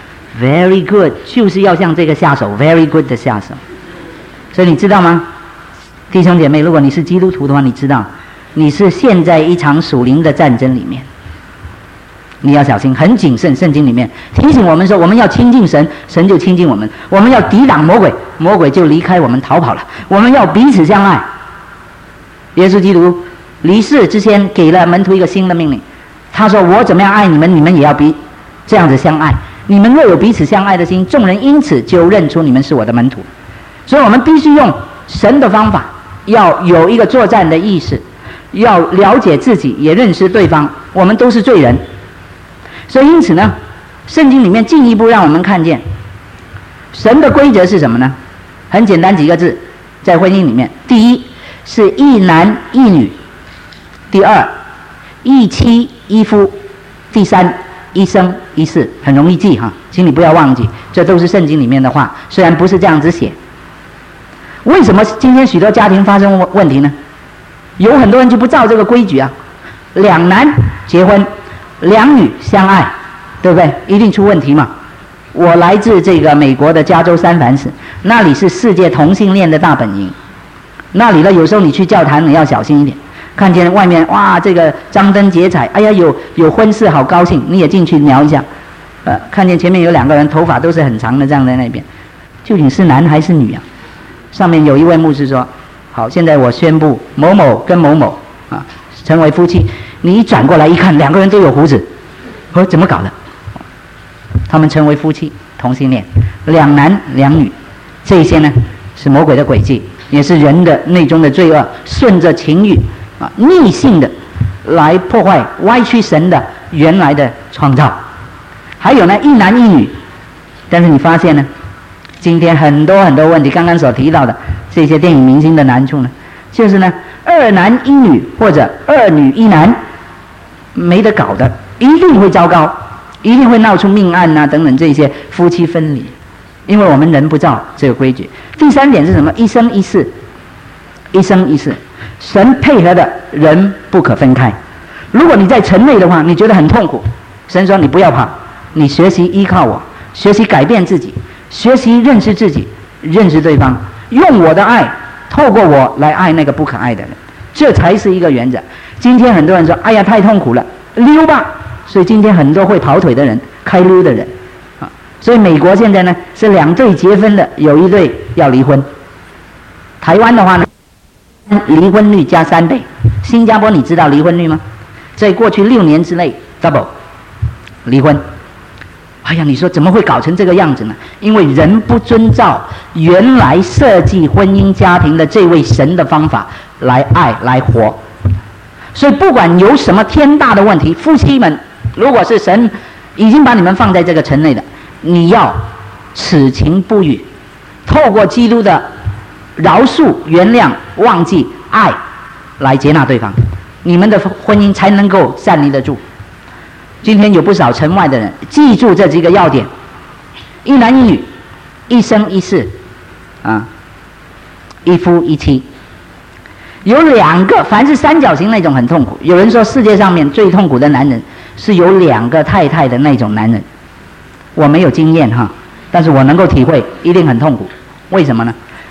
very good， 就是要向这个下手 very good 的下手。所以你知道吗，弟兄姐妹，如果你是基督徒的话，你知道你是陷在一场属灵的战争里面，你要小心，很谨慎。圣经里面提醒我们说，我们要亲近神，神就亲近我们；我们要抵挡魔鬼，魔鬼就离开我们逃跑了。我们要彼此相爱。耶稣基督离世之前给了门徒一个新的命令，他说，我怎么样爱你们，你们也要彼这样子相爱。你们若有彼此相爱的心，众人因此就认出你们是我的门徒。所以我们必须用神的方法，要有一个作战的意识，要了解自己，也认识对方。我们都是罪人。所以因此呢，圣经里面进一步让我们看见神的规则是什么呢？很简单几个字，在婚姻里面，第一是一男一女，第二一妻一夫，第三一生一世。很容易记哈，请你不要忘记，这都是圣经里面的话，虽然不是这样子写。为什么今天许多家庭发生问题呢？有很多人就不照这个规矩啊，两男结婚，两女相爱，对不对？一定出问题嘛。我来自这个美国的加州三藩市，那里是世界同性恋的大本营。那里呢，有时候你去教堂你要小心一点，看见外面哇这个张灯结彩，哎呀有有婚事好高兴，你也进去瞄一下，呃，看见前面有两个人头发都是很长的，这样在那边，究竟是男还是女啊？上面有一位牧师说，好，现在我宣布某某跟某某啊成为夫妻。你一转过来一看，两个人都有胡子，我说怎么搞的？他们成为夫妻，同性恋，两男两女。这些呢是魔鬼的诡计，也是人的内中的罪恶，顺着情欲啊逆性的来破坏歪曲神的原来的创造。还有呢一男一女，但是你发现呢，今天很多很多问题，刚刚所提到的这些电影明星的难处呢，就是呢二男一女或者二女一男，没得搞的，一定会糟糕，一定会闹出命案啊等等这些夫妻分离，因为我们人不照这个规矩。第三点是什么？一生一世，一生一世，神配合的人不可分开。如果你在城内的话，你觉得很痛苦，神说你不要怕，你学习依靠我，学习改变自己，学习认识自己，认识对方，用我的爱透过我来爱那个不可爱的人，这才是一个原则。今天很多人说哎呀太痛苦了，溜吧。所以今天很多会跑腿的人，开溜的人啊，所以美国现在呢是两对结婚的，有一对要离婚。台湾的话呢，离婚率加三倍。新加坡你知道离婚率吗？在过去六年之内 double 离婚。哎呀，你说怎么会搞成这个样子呢？因为人不遵照原来设计婚姻家庭的这位神的方法来爱来活。所以不管有什么天大的问题，夫妻们如果是神已经把你们放在这个城内的，你要此情不渝，透过基督的饶恕、原谅、忘记、爱来接纳对方，你们的婚姻才能够站立得住。今天有不少城外的人记住这几个要点：一男一女，一生一世，啊，一夫一妻。有两个，凡是三角形那种很痛苦。有人说世界上面最痛苦的男人是有两个太太的那种男人。我没有经验哈，但是我能够体会，一定很痛苦。为什么呢？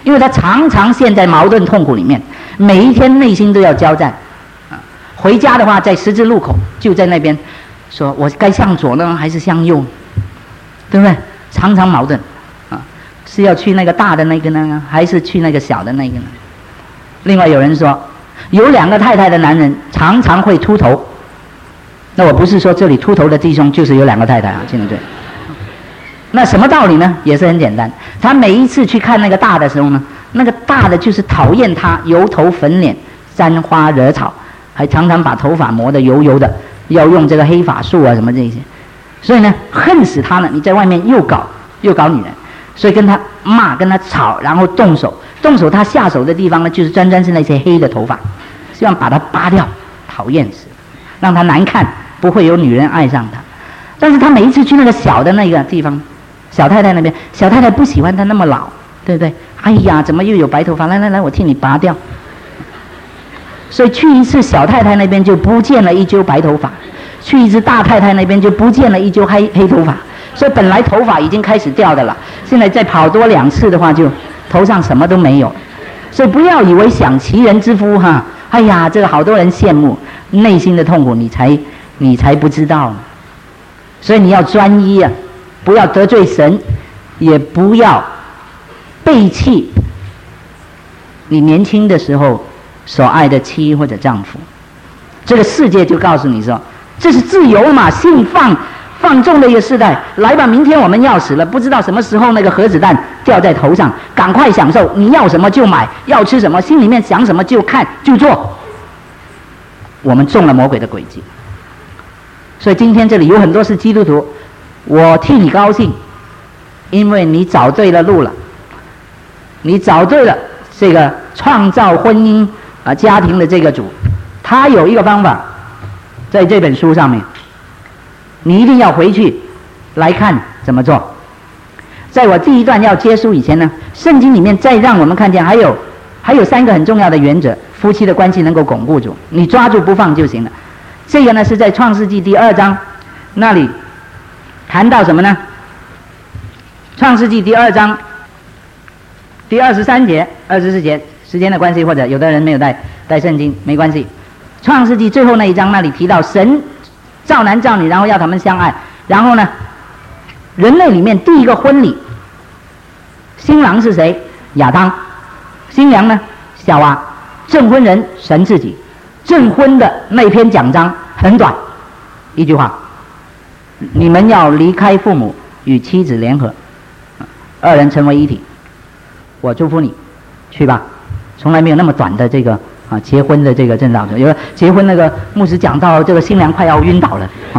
因为他常常陷在矛盾痛苦里面，每一天内心都要交战。啊，回家的话，在十字路口就在那边，说我该向左呢，还是向右，对不对？常常矛盾，啊，是要去那个大的那个呢，还是去那个小的那个呢？另外有人说，有两个太太的男人常常会秃头。那我不是说这里秃头的弟兄就是有两个太太啊，听得对？那什么道理呢？也是很简单。他每一次去看那个大的时候呢，那个大的就是讨厌他油头粉脸、沾花惹草，还常常把头发磨得油油的，要用这个黑发素啊什么这些。所以呢，恨死他了。你在外面又搞又搞女人，所以跟他骂、跟他吵，然后动手。动手他下手的地方呢，就是专专是那些黑的头发，希望把它扒掉，讨厌死，让他难看。不会有女人爱上他，但是他每一次去那个小的那个地方，小太太那边，小太太不喜欢他那么老，对不对？哎呀，怎么又有白头发？来来来，我替你拔掉。所以去一次小太太那边就不见了一揪白头发，去一次大太太那边就不见了一揪黑黑头发。所以本来头发已经开始掉的了，现在再跑多两次的话，就头上什么都没有。所以不要以为享其人之福哈，哎呀，这个好多人羡慕，内心的痛苦你才。你才不知道呢，所以你要专一啊，不要得罪神，也不要背弃你年轻的时候所爱的妻或者丈夫。这个世界就告诉你说，这是自由嘛，性放放纵的一个时代。来吧，明天我们要死了，不知道什么时候那个核子弹掉在头上，赶快享受，你要什么就买，要吃什么，心里面想什么就看就做。我们中了魔鬼的诡计。所以今天这里有很多是基督徒，我替你高兴，因为你找对了路了，你找对了这个创造婚姻啊家庭的这个主，他有一个方法，在这本书上面，你一定要回去来看怎么做。在我第一段要结束以前呢，圣经里面再让我们看见还有还有三个很重要的原则，夫妻的关系能够巩固住，你抓住不放就行了。这个呢是在创世纪第二章那里谈到什么呢？创世纪第二章第二十三节、二十四节，时间的关系，或者有的人没有带带圣经没关系。创世纪最后那一章那里提到神造男造女，然后要他们相爱，然后呢，人类里面第一个婚礼，新郎是谁？亚当，新娘呢？夏娃，证婚人神自己。证婚的那篇讲章很短，一句话：你们要离开父母，与妻子联合，二人成为一体。我祝福你，去吧。从来没有那么短的这个啊结婚的这个证照，有的结婚那个牧师讲到这个新娘快要晕倒了。啊、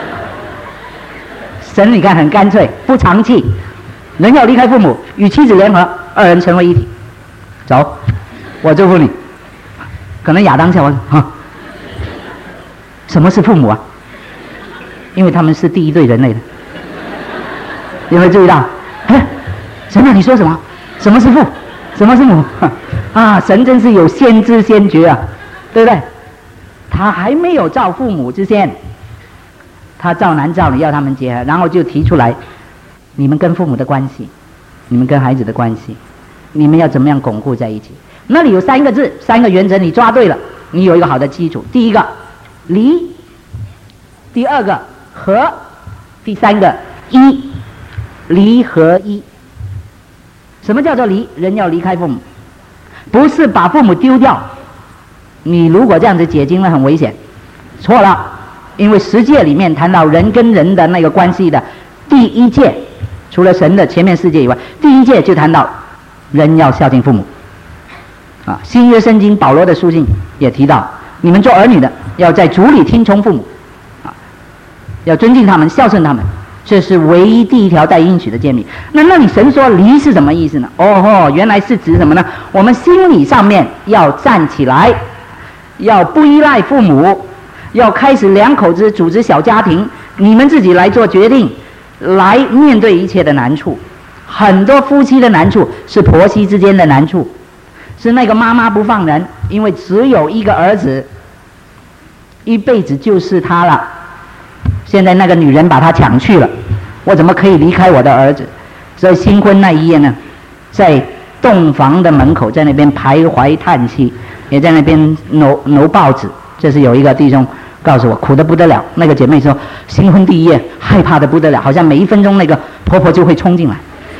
神你看很干脆，不长气，人要离开父母，与妻子联合，二人成为一体。走，我祝福你。可能亚当想问哈，什么是父母啊？因为他们是第一对人类的。有没有注意到？哎，神啊，你说什么？什么是父？什么是母？啊，神真是有先知先觉啊，对不对？他还没有造父母之前，他造男造女要他们结合，然后就提出来，你们跟父母的关系，你们跟孩子的关系，你们要怎么样巩固在一起？那里有三个字，三个原则，你抓对了，你有一个好的基础。第一个离，第二个和，第三个一，离和一。什么叫做离？人要离开父母，不是把父母丢掉。你如果这样子解经了，很危险。错了，因为十诫里面谈到人跟人的那个关系的第一诫，除了神的前面四诫以外，第一诫就谈到人要孝敬父母。啊，新约圣经保罗的书信也提到，你们做儿女的要在主里听从父母，啊，要尊敬他们，孝顺他们，这是唯一第一条带应许的诫命。那那你神说离是什么意思呢？哦吼，原来是指什么呢？我们心理上面要站起来，要不依赖父母，要开始两口子组织小家庭，你们自己来做决定，来面对一切的难处。很多夫妻的难处是婆媳之间的难处。是那个妈妈不放人，因为只有一个儿子，一辈子就是他了。现在那个女人把他抢去了，我怎么可以离开我的儿子？所以新婚那一夜呢，在洞房的门口，在那边徘徊叹息，也在那边挪挪报纸。这是有一个弟兄告诉我，苦得不得了。那个姐妹说，新婚第一夜，害怕得不得了，好像每一分钟那个婆婆就会冲进来。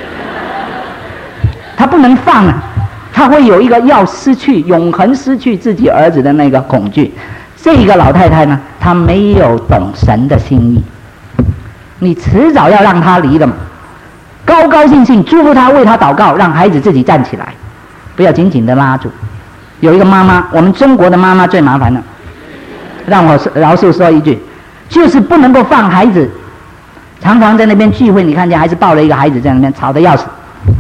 她不能放啊，她会有一个要失去、永恒失去自己儿子的那个恐惧。这个老太太呢，她没有懂神的心意，你迟早要让她离的嘛。高高兴兴祝福她，为她祷告，让孩子自己站起来，不要紧紧的拉住。有一个妈妈，我们中国的妈妈最麻烦了，让我饶恕说一句，就是不能够放孩子，常常在那边聚会，你看见还是抱了一个孩子在那边吵得要死。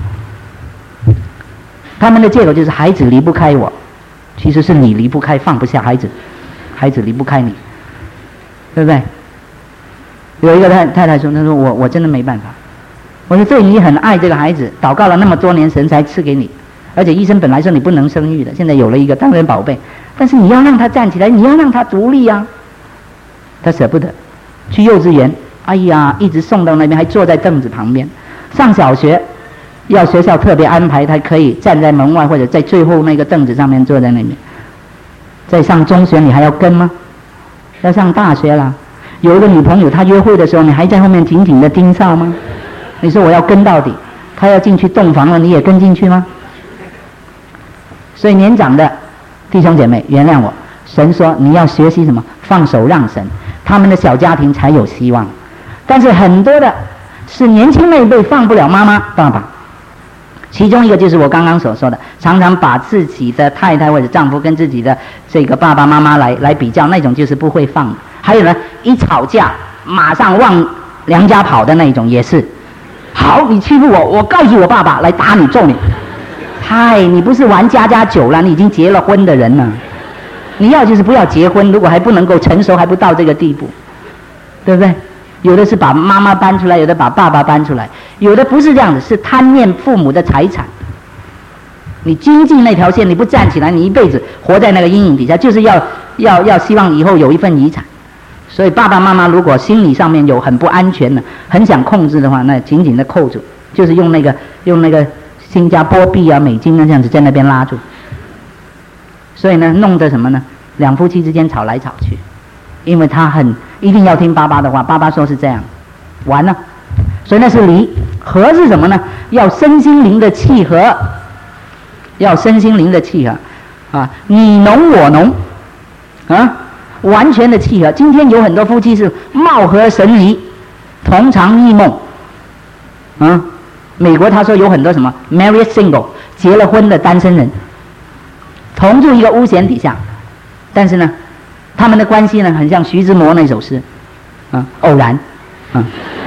他们的借口就是孩子离不开我，其实是你离不开，放不下孩子，孩子离不开你，对不对？有一个太太太说，她说我我真的没办法。我说对，你很爱这个孩子，祷告了那么多年，神才赐给你，而且医生本来说你不能生育的，现在有了一个当然宝贝，但是你要让他站起来，你要让他独立啊。他舍不得，去幼稚园，哎呀，一直送到那边，还坐在凳子旁边。上小学，要学校特别安排，他可以站在门外或者在最后那个凳子上面坐在那边。再上中学，你还要跟吗？要上大学了，有一个女朋友，她约会的时候，你还在后面紧紧的盯梢吗？你说我要跟到底，她要进去洞房了，你也跟进去吗？所以年长的弟兄姐妹，原谅我，神说你要学习什么？放手让神，他们的小家庭才有希望。但是很多的是年轻那一辈放不了妈妈爸爸，其中一个就是我刚刚所说的，常常把自己的太太或者丈夫跟自己的这个爸爸妈妈来来比较，那种就是不会放的。还有呢，一吵架马上往娘家跑的那一种也是。好，你欺负我，我告诉我爸爸来打你揍你。嗨，你不是玩家家酒了，你已经结了婚的人了。你要就是不要结婚，如果还不能够成熟，还不到这个地步，对不对？有的是把妈妈搬出来，有的把爸爸搬出来，有的不是这样子，是贪念父母的财产。你经济那条线你不站起来，你一辈子活在那个阴影底下，就是要要要希望以后有一份遗产。所以爸爸妈妈如果心理上面有很不安全的，很想控制的话，那紧紧的扣住，就是用那个用那个新加坡币啊、美金啊这样子在那边拉住。所以呢，弄得什么呢？两夫妻之间吵来吵去，因为他很一定要听爸爸的话，爸爸说是这样，完了。所以那是离。合是什么呢？要身心灵的契合，要身心灵的契合啊，你侬我侬啊。完全的契合。今天有很多夫妻是貌合神离，同床异梦。嗯，美国他说有很多什么 married single 结了婚的单身人，同住一个屋檐底下，但是呢，他们的关系呢，很像徐志摩那首诗，啊，偶然，啊，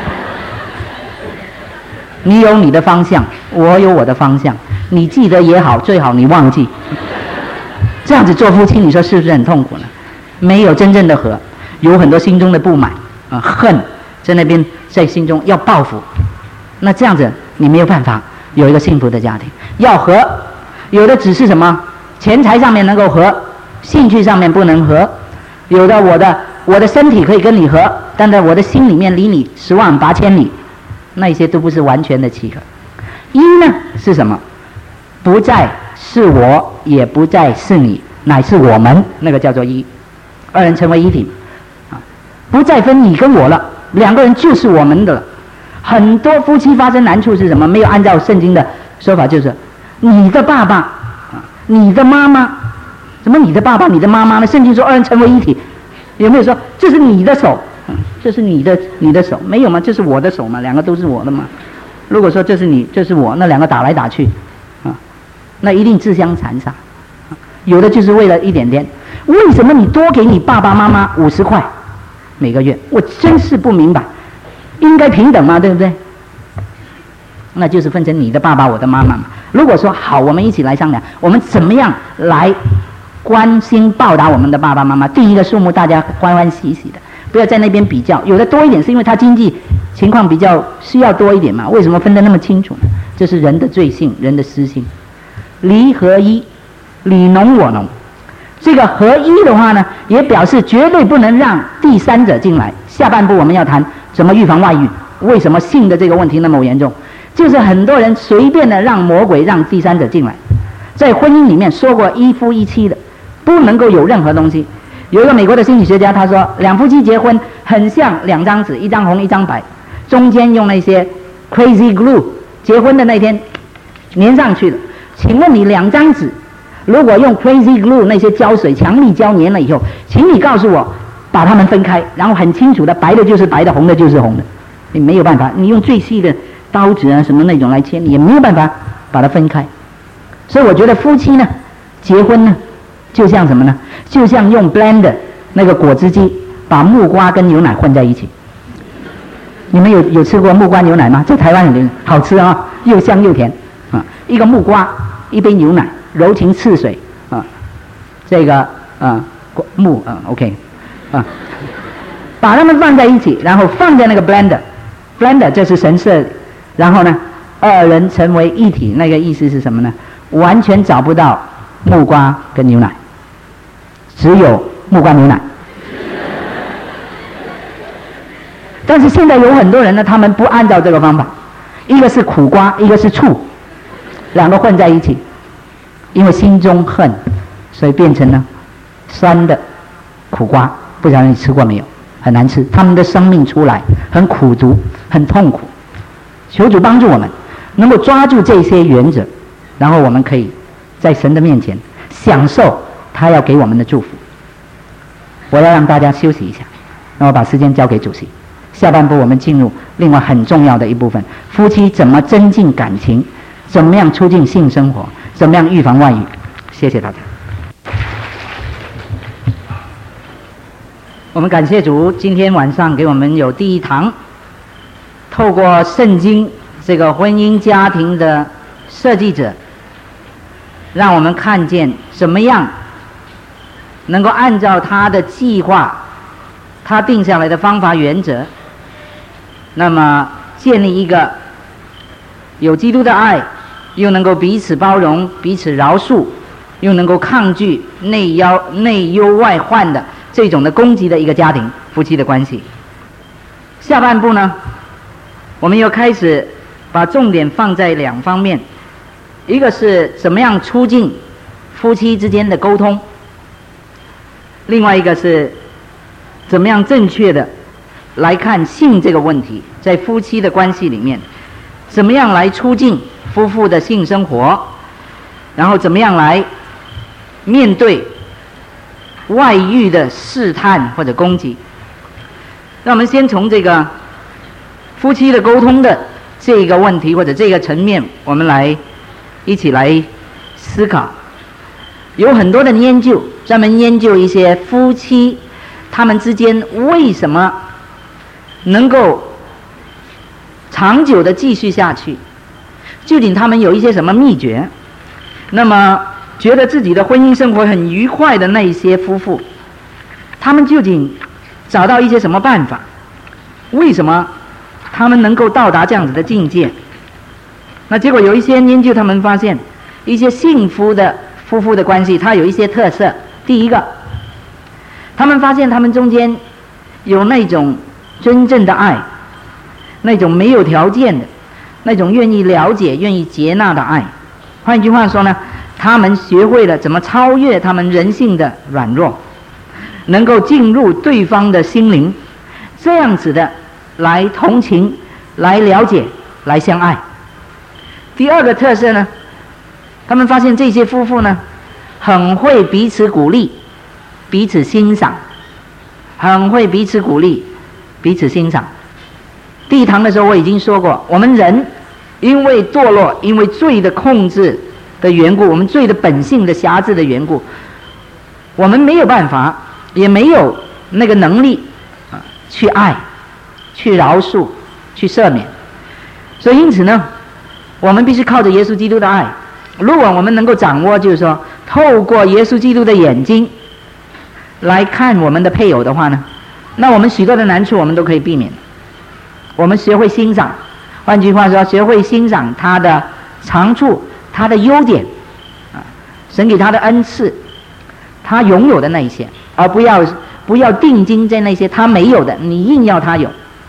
你有你的方向，我有我的方向，你记得也好，最好你忘记。这样子做夫妻，你说是不是很痛苦呢？没有真正的和，有很多心中的不满啊、恨，在那边在心中要报复，那这样子你没有办法有一个幸福的家庭。要和，有的只是什么钱财上面能够和，兴趣上面不能和，有的我的我的身体可以跟你和，但在我的心里面离你十万八千里，那些都不是完全的契合。一呢是什么？不再是我，也不再是你，乃是我们，那个叫做一。二人成为一体，啊，不再分你跟我了，两个人就是我们的了。很多夫妻发生难处是什么？没有按照圣经的说法，就是你的爸爸，啊，你的妈妈，怎么你的爸爸、你的妈妈呢？圣经说二人成为一体，有没有说这是你的手，嗯，这是你的你的手？没有吗？这是我的手嘛，两个都是我的嘛。如果说这是你，这是我，那两个打来打去，啊，那一定自相残杀。有的就是为了一点点。为什么你多给你爸爸妈妈五十块每个月？我真是不明白，应该平等嘛，对不对？那就是分成你的爸爸，我的妈妈嘛。如果说好，我们一起来商量，我们怎么样来关心报答我们的爸爸妈妈？定一个数目，大家欢欢喜喜的，不要在那边比较。有的多一点是因为他经济情况比较需要多一点嘛？为什么分得那么清楚呢？这是人的罪性，人的私心。离合一，你侬我侬。这个合一的话呢，也表示绝对不能让第三者进来。下半部我们要谈怎么预防外遇，为什么性的这个问题那么严重。 就是很多人随便的让魔鬼让第三者进来，在婚姻里面说过一夫一妻的，不能够有任何东西。有一个美国的心理学家他说，两夫妻结婚很像两张纸，一张红一张白，中间用那些 crazy glue 结婚的那天粘上去的。请问你两张纸如果用 crazy glue 那些胶水强力胶粘了以后，请你告诉我把它们分开，然后很清楚的白的就是白的，红的就是红的，你没有办法，你用最细的刀子啊什么那种来切，你也没有办法把它分开。所以我觉得夫妻呢结婚呢就像什么呢，就像用 blender 那个果汁机把木瓜跟牛奶混在一起。你们有有吃过木瓜牛奶吗？在台湾很好吃啊，又香又甜啊。一个木瓜，一杯牛奶，柔情似水啊，这个啊木啊 OK 啊，把它们放在一起，然后放在那个 blender blender 这是神设，然后呢二人成为一体，那个意思是什么呢？完全找不到木瓜跟牛奶，只有木瓜牛奶。但是现在有很多人呢，他们不按照这个方法，一个是苦瓜，一个是醋，两个混在一起，因为心中恨，所以变成了酸的苦瓜。不知道你吃过没有？很难吃，他们的生命出来很苦毒，很痛苦。求主帮助我们能够抓住这些原则，然后我们可以在神的面前享受他要给我们的祝福。我要让大家休息一下，那我把时间交给主席。下半部我们进入另外很重要的一部分，夫妻怎么增进感情，怎么样促进性生活，怎么样预防外遇。谢谢大家。我们感谢主，今天晚上给我们有第一堂，透过圣经这个婚姻家庭的设计者，让我们看见怎么样能够按照他的计划，他定下来的方法原则，那么建立一个有基督的爱，又能够彼此包容、彼此饶恕，又能够抗拒内忧内忧外患的这种的攻击的一个家庭夫妻的关系。下半部呢，我们又开始把重点放在两方面，一个是怎么样促进夫妻之间的沟通，另外一个是怎么样正确的来看性这个问题，在夫妻的关系里面怎么样来促进夫妇的性生活，然后怎么样来面对外遇的试探或者攻击。那我们先从这个夫妻的沟通的这个问题或者这个层面，我们来一起来思考。有很多的研究专门研究一些夫妻他们之间为什么能够长久的继续下去，究竟他们有一些什么秘诀。那么觉得自己的婚姻生活很愉快的那些夫妇，他们究竟找到一些什么办法，为什么他们能够到达这样子的境界。那结果有一些研究他们发现一些幸福的夫妇的关系它有一些特色。第一个，他们发现他们中间有那种真正的爱，那种没有条件的，那种愿意了解愿意接纳的爱。换一句话说呢，他们学会了怎么超越他们人性的软弱，能够进入对方的心灵，这样子的来同情，来了解，来相爱。第二个特色呢，他们发现这些夫妇呢很会彼此鼓励，彼此欣赏，很会彼此鼓励，彼此欣赏。第一堂的时候我已经说过，我们人因为堕落，因为罪的控制的缘故，我们罪的本性的辖制的缘故，我们没有办法，也没有那个能力啊去爱，去饶恕，去赦免。所以因此呢，我们必须靠着耶稣基督的爱。如果我们能够掌握，就是说透过耶稣基督的眼睛来看我们的配偶的话呢，那我们许多的难处我们都可以避免。我们学会欣赏，换句话说，学会欣赏他的长处，他的优点啊，神给他的恩赐，他拥有的那一些，而不要不要定睛在那些他没有的，你硬要他有。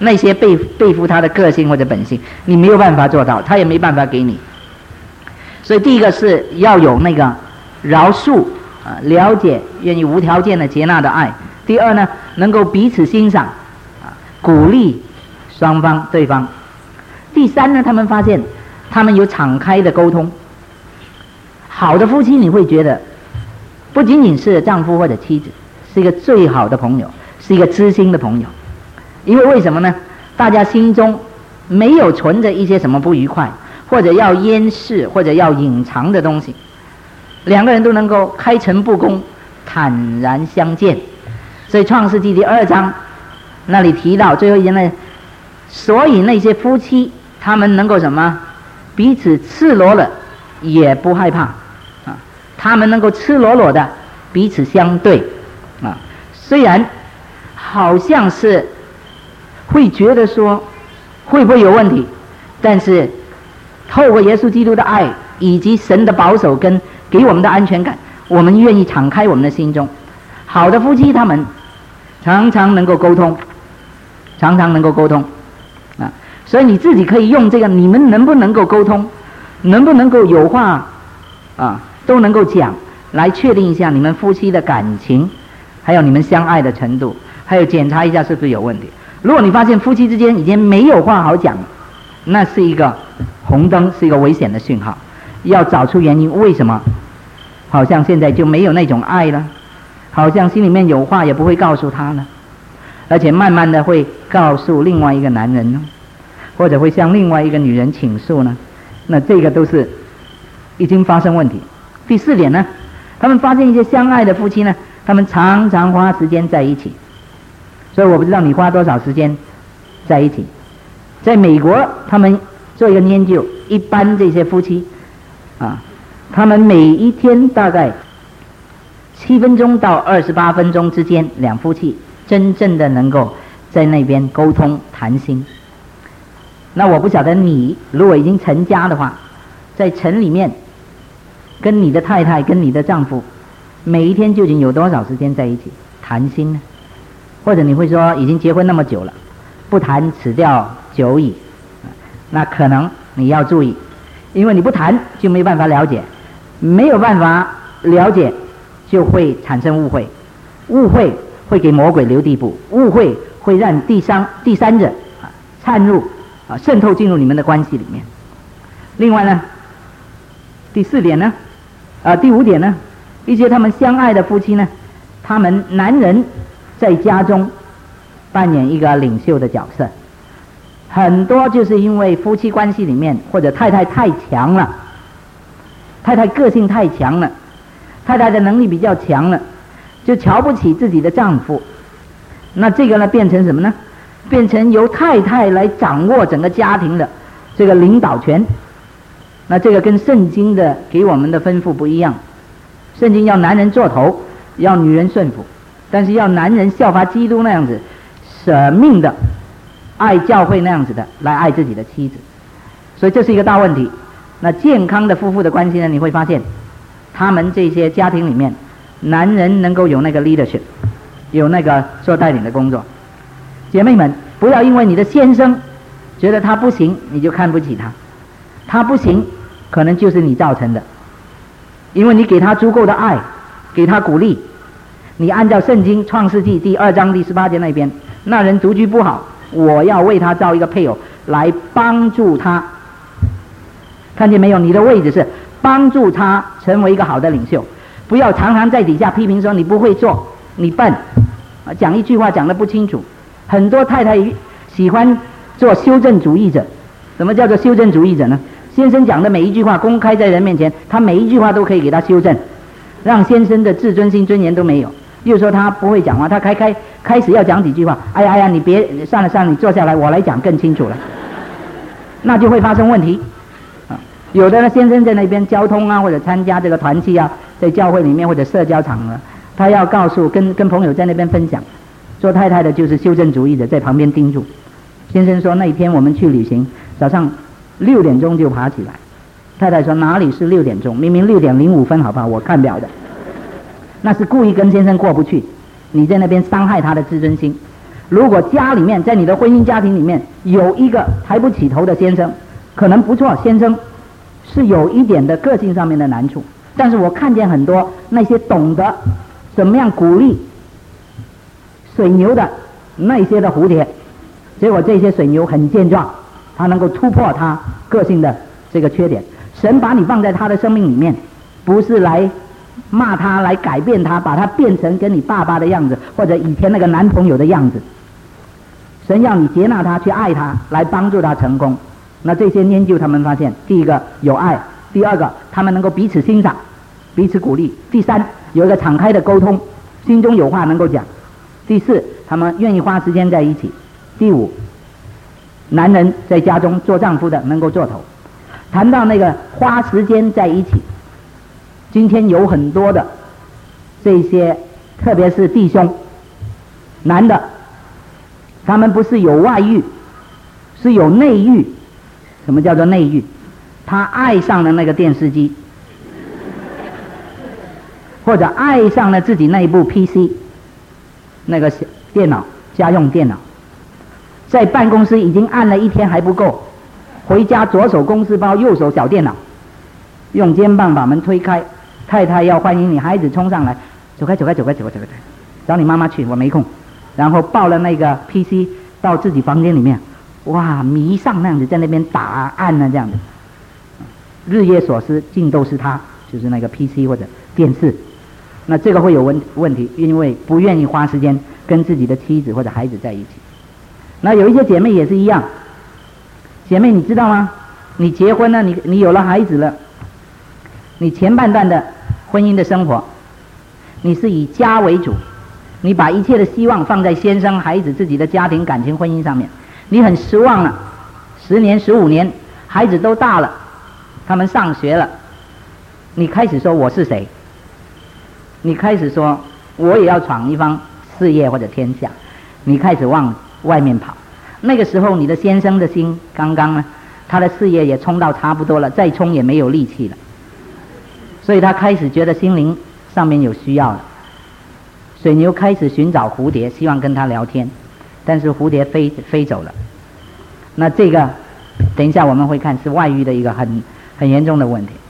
那些背背负他的个性或者本性，你没有办法做到，他也没办法给你。所以第一个是要有那个饶恕啊、了解、愿意无条件的接纳的爱。第二呢，能够彼此欣赏啊、鼓励双方对方。第三呢，他们发现他们有敞开的沟通。好的夫妻，你会觉得不仅仅是丈夫或者妻子，是一个最好的朋友，是一个知心的朋友。因为为什么呢？大家心中没有存着一些什么不愉快，或者要掩饰或者要隐藏的东西，两个人都能够开诚布公，坦然相见。所以创世纪第二章那里提到最后一节呢，所以那些夫妻他们能够什么，彼此赤裸了也不害怕啊，他们能够赤裸裸的彼此相对啊，虽然好像是会觉得说会不会有问题，但是透过耶稣基督的爱以及神的保守跟给我们的安全感，我们愿意敞开我们的心中。好的夫妻他们常常能够沟通，常常能够沟通啊，所以你自己可以用这个，你们能不能够沟通，能不能够有话啊都能够讲，来确定一下你们夫妻的感情，还有你们相爱的程度，还有检查一下是不是有问题。如果你发现夫妻之间已经没有话好讲，那是一个红灯，是一个危险的讯号，要找出原因，为什么好像现在就没有那种爱了，好像心里面有话也不会告诉他呢，而且慢慢的会告诉另外一个男人呢，或者会向另外一个女人倾诉呢，那这个都是已经发生问题。第四点呢，他们发现一些相爱的夫妻呢，他们常常花时间在一起。所以我不知道你花多少时间在一起。在美国他们做一个研究，一般这些夫妻啊，他们每一天大概七分钟到二十八分钟之间，两夫妻真正的能够在那边沟通谈心。那我不晓得你如果已经成家的话，在城里面跟你的太太跟你的丈夫每一天究竟有多少时间在一起谈心呢？或者你会说已经结婚那么久了，不谈此掉久矣，那可能你要注意，因为你不谈就没办法了解，没有办法了解就会产生误会，误会会给魔鬼留地步，误会会让第三第三者啊掺入啊渗透进入你们的关系里面。另外呢，第四点呢，啊第五点呢，一些他们相爱的夫妻呢，他们男人在家中扮演一个领袖的角色，很多就是因为夫妻关系里面，或者太太太强了，太太个性太强了，太太的能力比较强了，就瞧不起自己的丈夫。那这个呢，变成什么呢？变成由太太来掌握整个家庭的这个领导权。那这个跟圣经的给我们的吩咐不一样，圣经要男人做头，要女人顺服。但是要男人效法基督那样子，舍命的爱教会那样子的来爱自己的妻子，所以这是一个大问题。那健康的夫妇的关系呢，你会发现他们这些家庭里面，男人能够有那个 leadership， 有那个做带领的工作。姐妹们，不要因为你的先生觉得他不行，你就看不起他，他不行可能就是你造成的，因为你给他足够的爱，给他鼓励。你按照圣经创世纪第二章第十八节那边，那人独居不好，我要为他造一个配偶来帮助他。看见没有？你的位置是帮助他成为一个好的领袖，不要常常在底下批评说你不会做，你笨，讲一句话讲得不清楚。很多太太喜欢做修正主义者。什么叫做修正主义者呢？先生讲的每一句话公开在人面前，他每一句话都可以给他修正，让先生的自尊心尊严都没有。又说他不会讲话，他开开开始要讲几句话，哎呀哎呀，你别算了算了，你坐下来，我来讲更清楚了，那就会发生问题啊。有的呢，先生在那边交通啊，或者参加这个团契啊，在教会里面或者社交场合，他要告诉跟跟朋友在那边分享，做太太的就是修正主义者，在旁边盯住。先生说那一天我们去旅行，早上六点钟就爬起来，太太说哪里是六点钟，明明六点零五分，好不好？我看表的。那是故意跟先生过不去，你在那边伤害他的自尊心， 如果家里面在你的婚姻家庭里面有一个抬不起头的先生，可能不错，先生是有一点的个性上面的难处，但是我看见很多那些懂得怎么样鼓励水牛的那些的蝴蝶，结果这些水牛很健壮，他能够突破他个性的这个缺点。神把你放在他的生命里面，不是来骂他，来改变他，把他变成跟你爸爸的样子，或者以前那个男朋友的样子。神要你接纳他，去爱他，来帮助他成功。那这些研究他们发现，第一个有爱，第二个他们能够彼此欣赏，彼此鼓励，第三有一个敞开的沟通，心中有话能够讲，第四他们愿意花时间在一起，第五男人在家中做丈夫的能够做头。谈到那个花时间在一起，今天有很多的这些特别是弟兄男的，他们不是有外遇，是有内遇。什么叫做内遇？他爱上了那个电视机，或者爱上了自己那一部 P C 那个电脑，家用电脑，在办公室已经按了一天还不够，回家左手公事包，右手小电脑，用肩膀把门推开，太太要欢迎你，孩子冲上来，走开走开走开走开走开，找你妈妈去，我没空。然后抱了那个 P C 到自己房间里面，哇，迷上那样子在那边打按呢，这样子，日夜所思尽都是他，就是那个 P C 或者电视。那这个会有问问题，因为不愿意花时间跟自己的妻子或者孩子在一起。那有一些姐妹也是一样，姐妹你知道吗？你结婚了，你你有了孩子了，你前半段的婚姻的生活，你是以家为主，你把一切的希望放在先生、孩子、自己的家庭、感情、婚姻上面，你很失望了。十年、十五年，孩子都大了，他们上学了，你开始说我是谁？你开始说我也要闯一番事业或者天下，你开始往外面跑。那个时候你的先生的心刚刚呢，他的事业也冲到差不多了，再冲也没有力气了，所以他开始觉得心灵上面有需要了。水牛开始寻找蝴蝶，希望跟他聊天，但是蝴蝶飞飞走了。那这个等一下我们会看是外遇的一个很很严重的问题。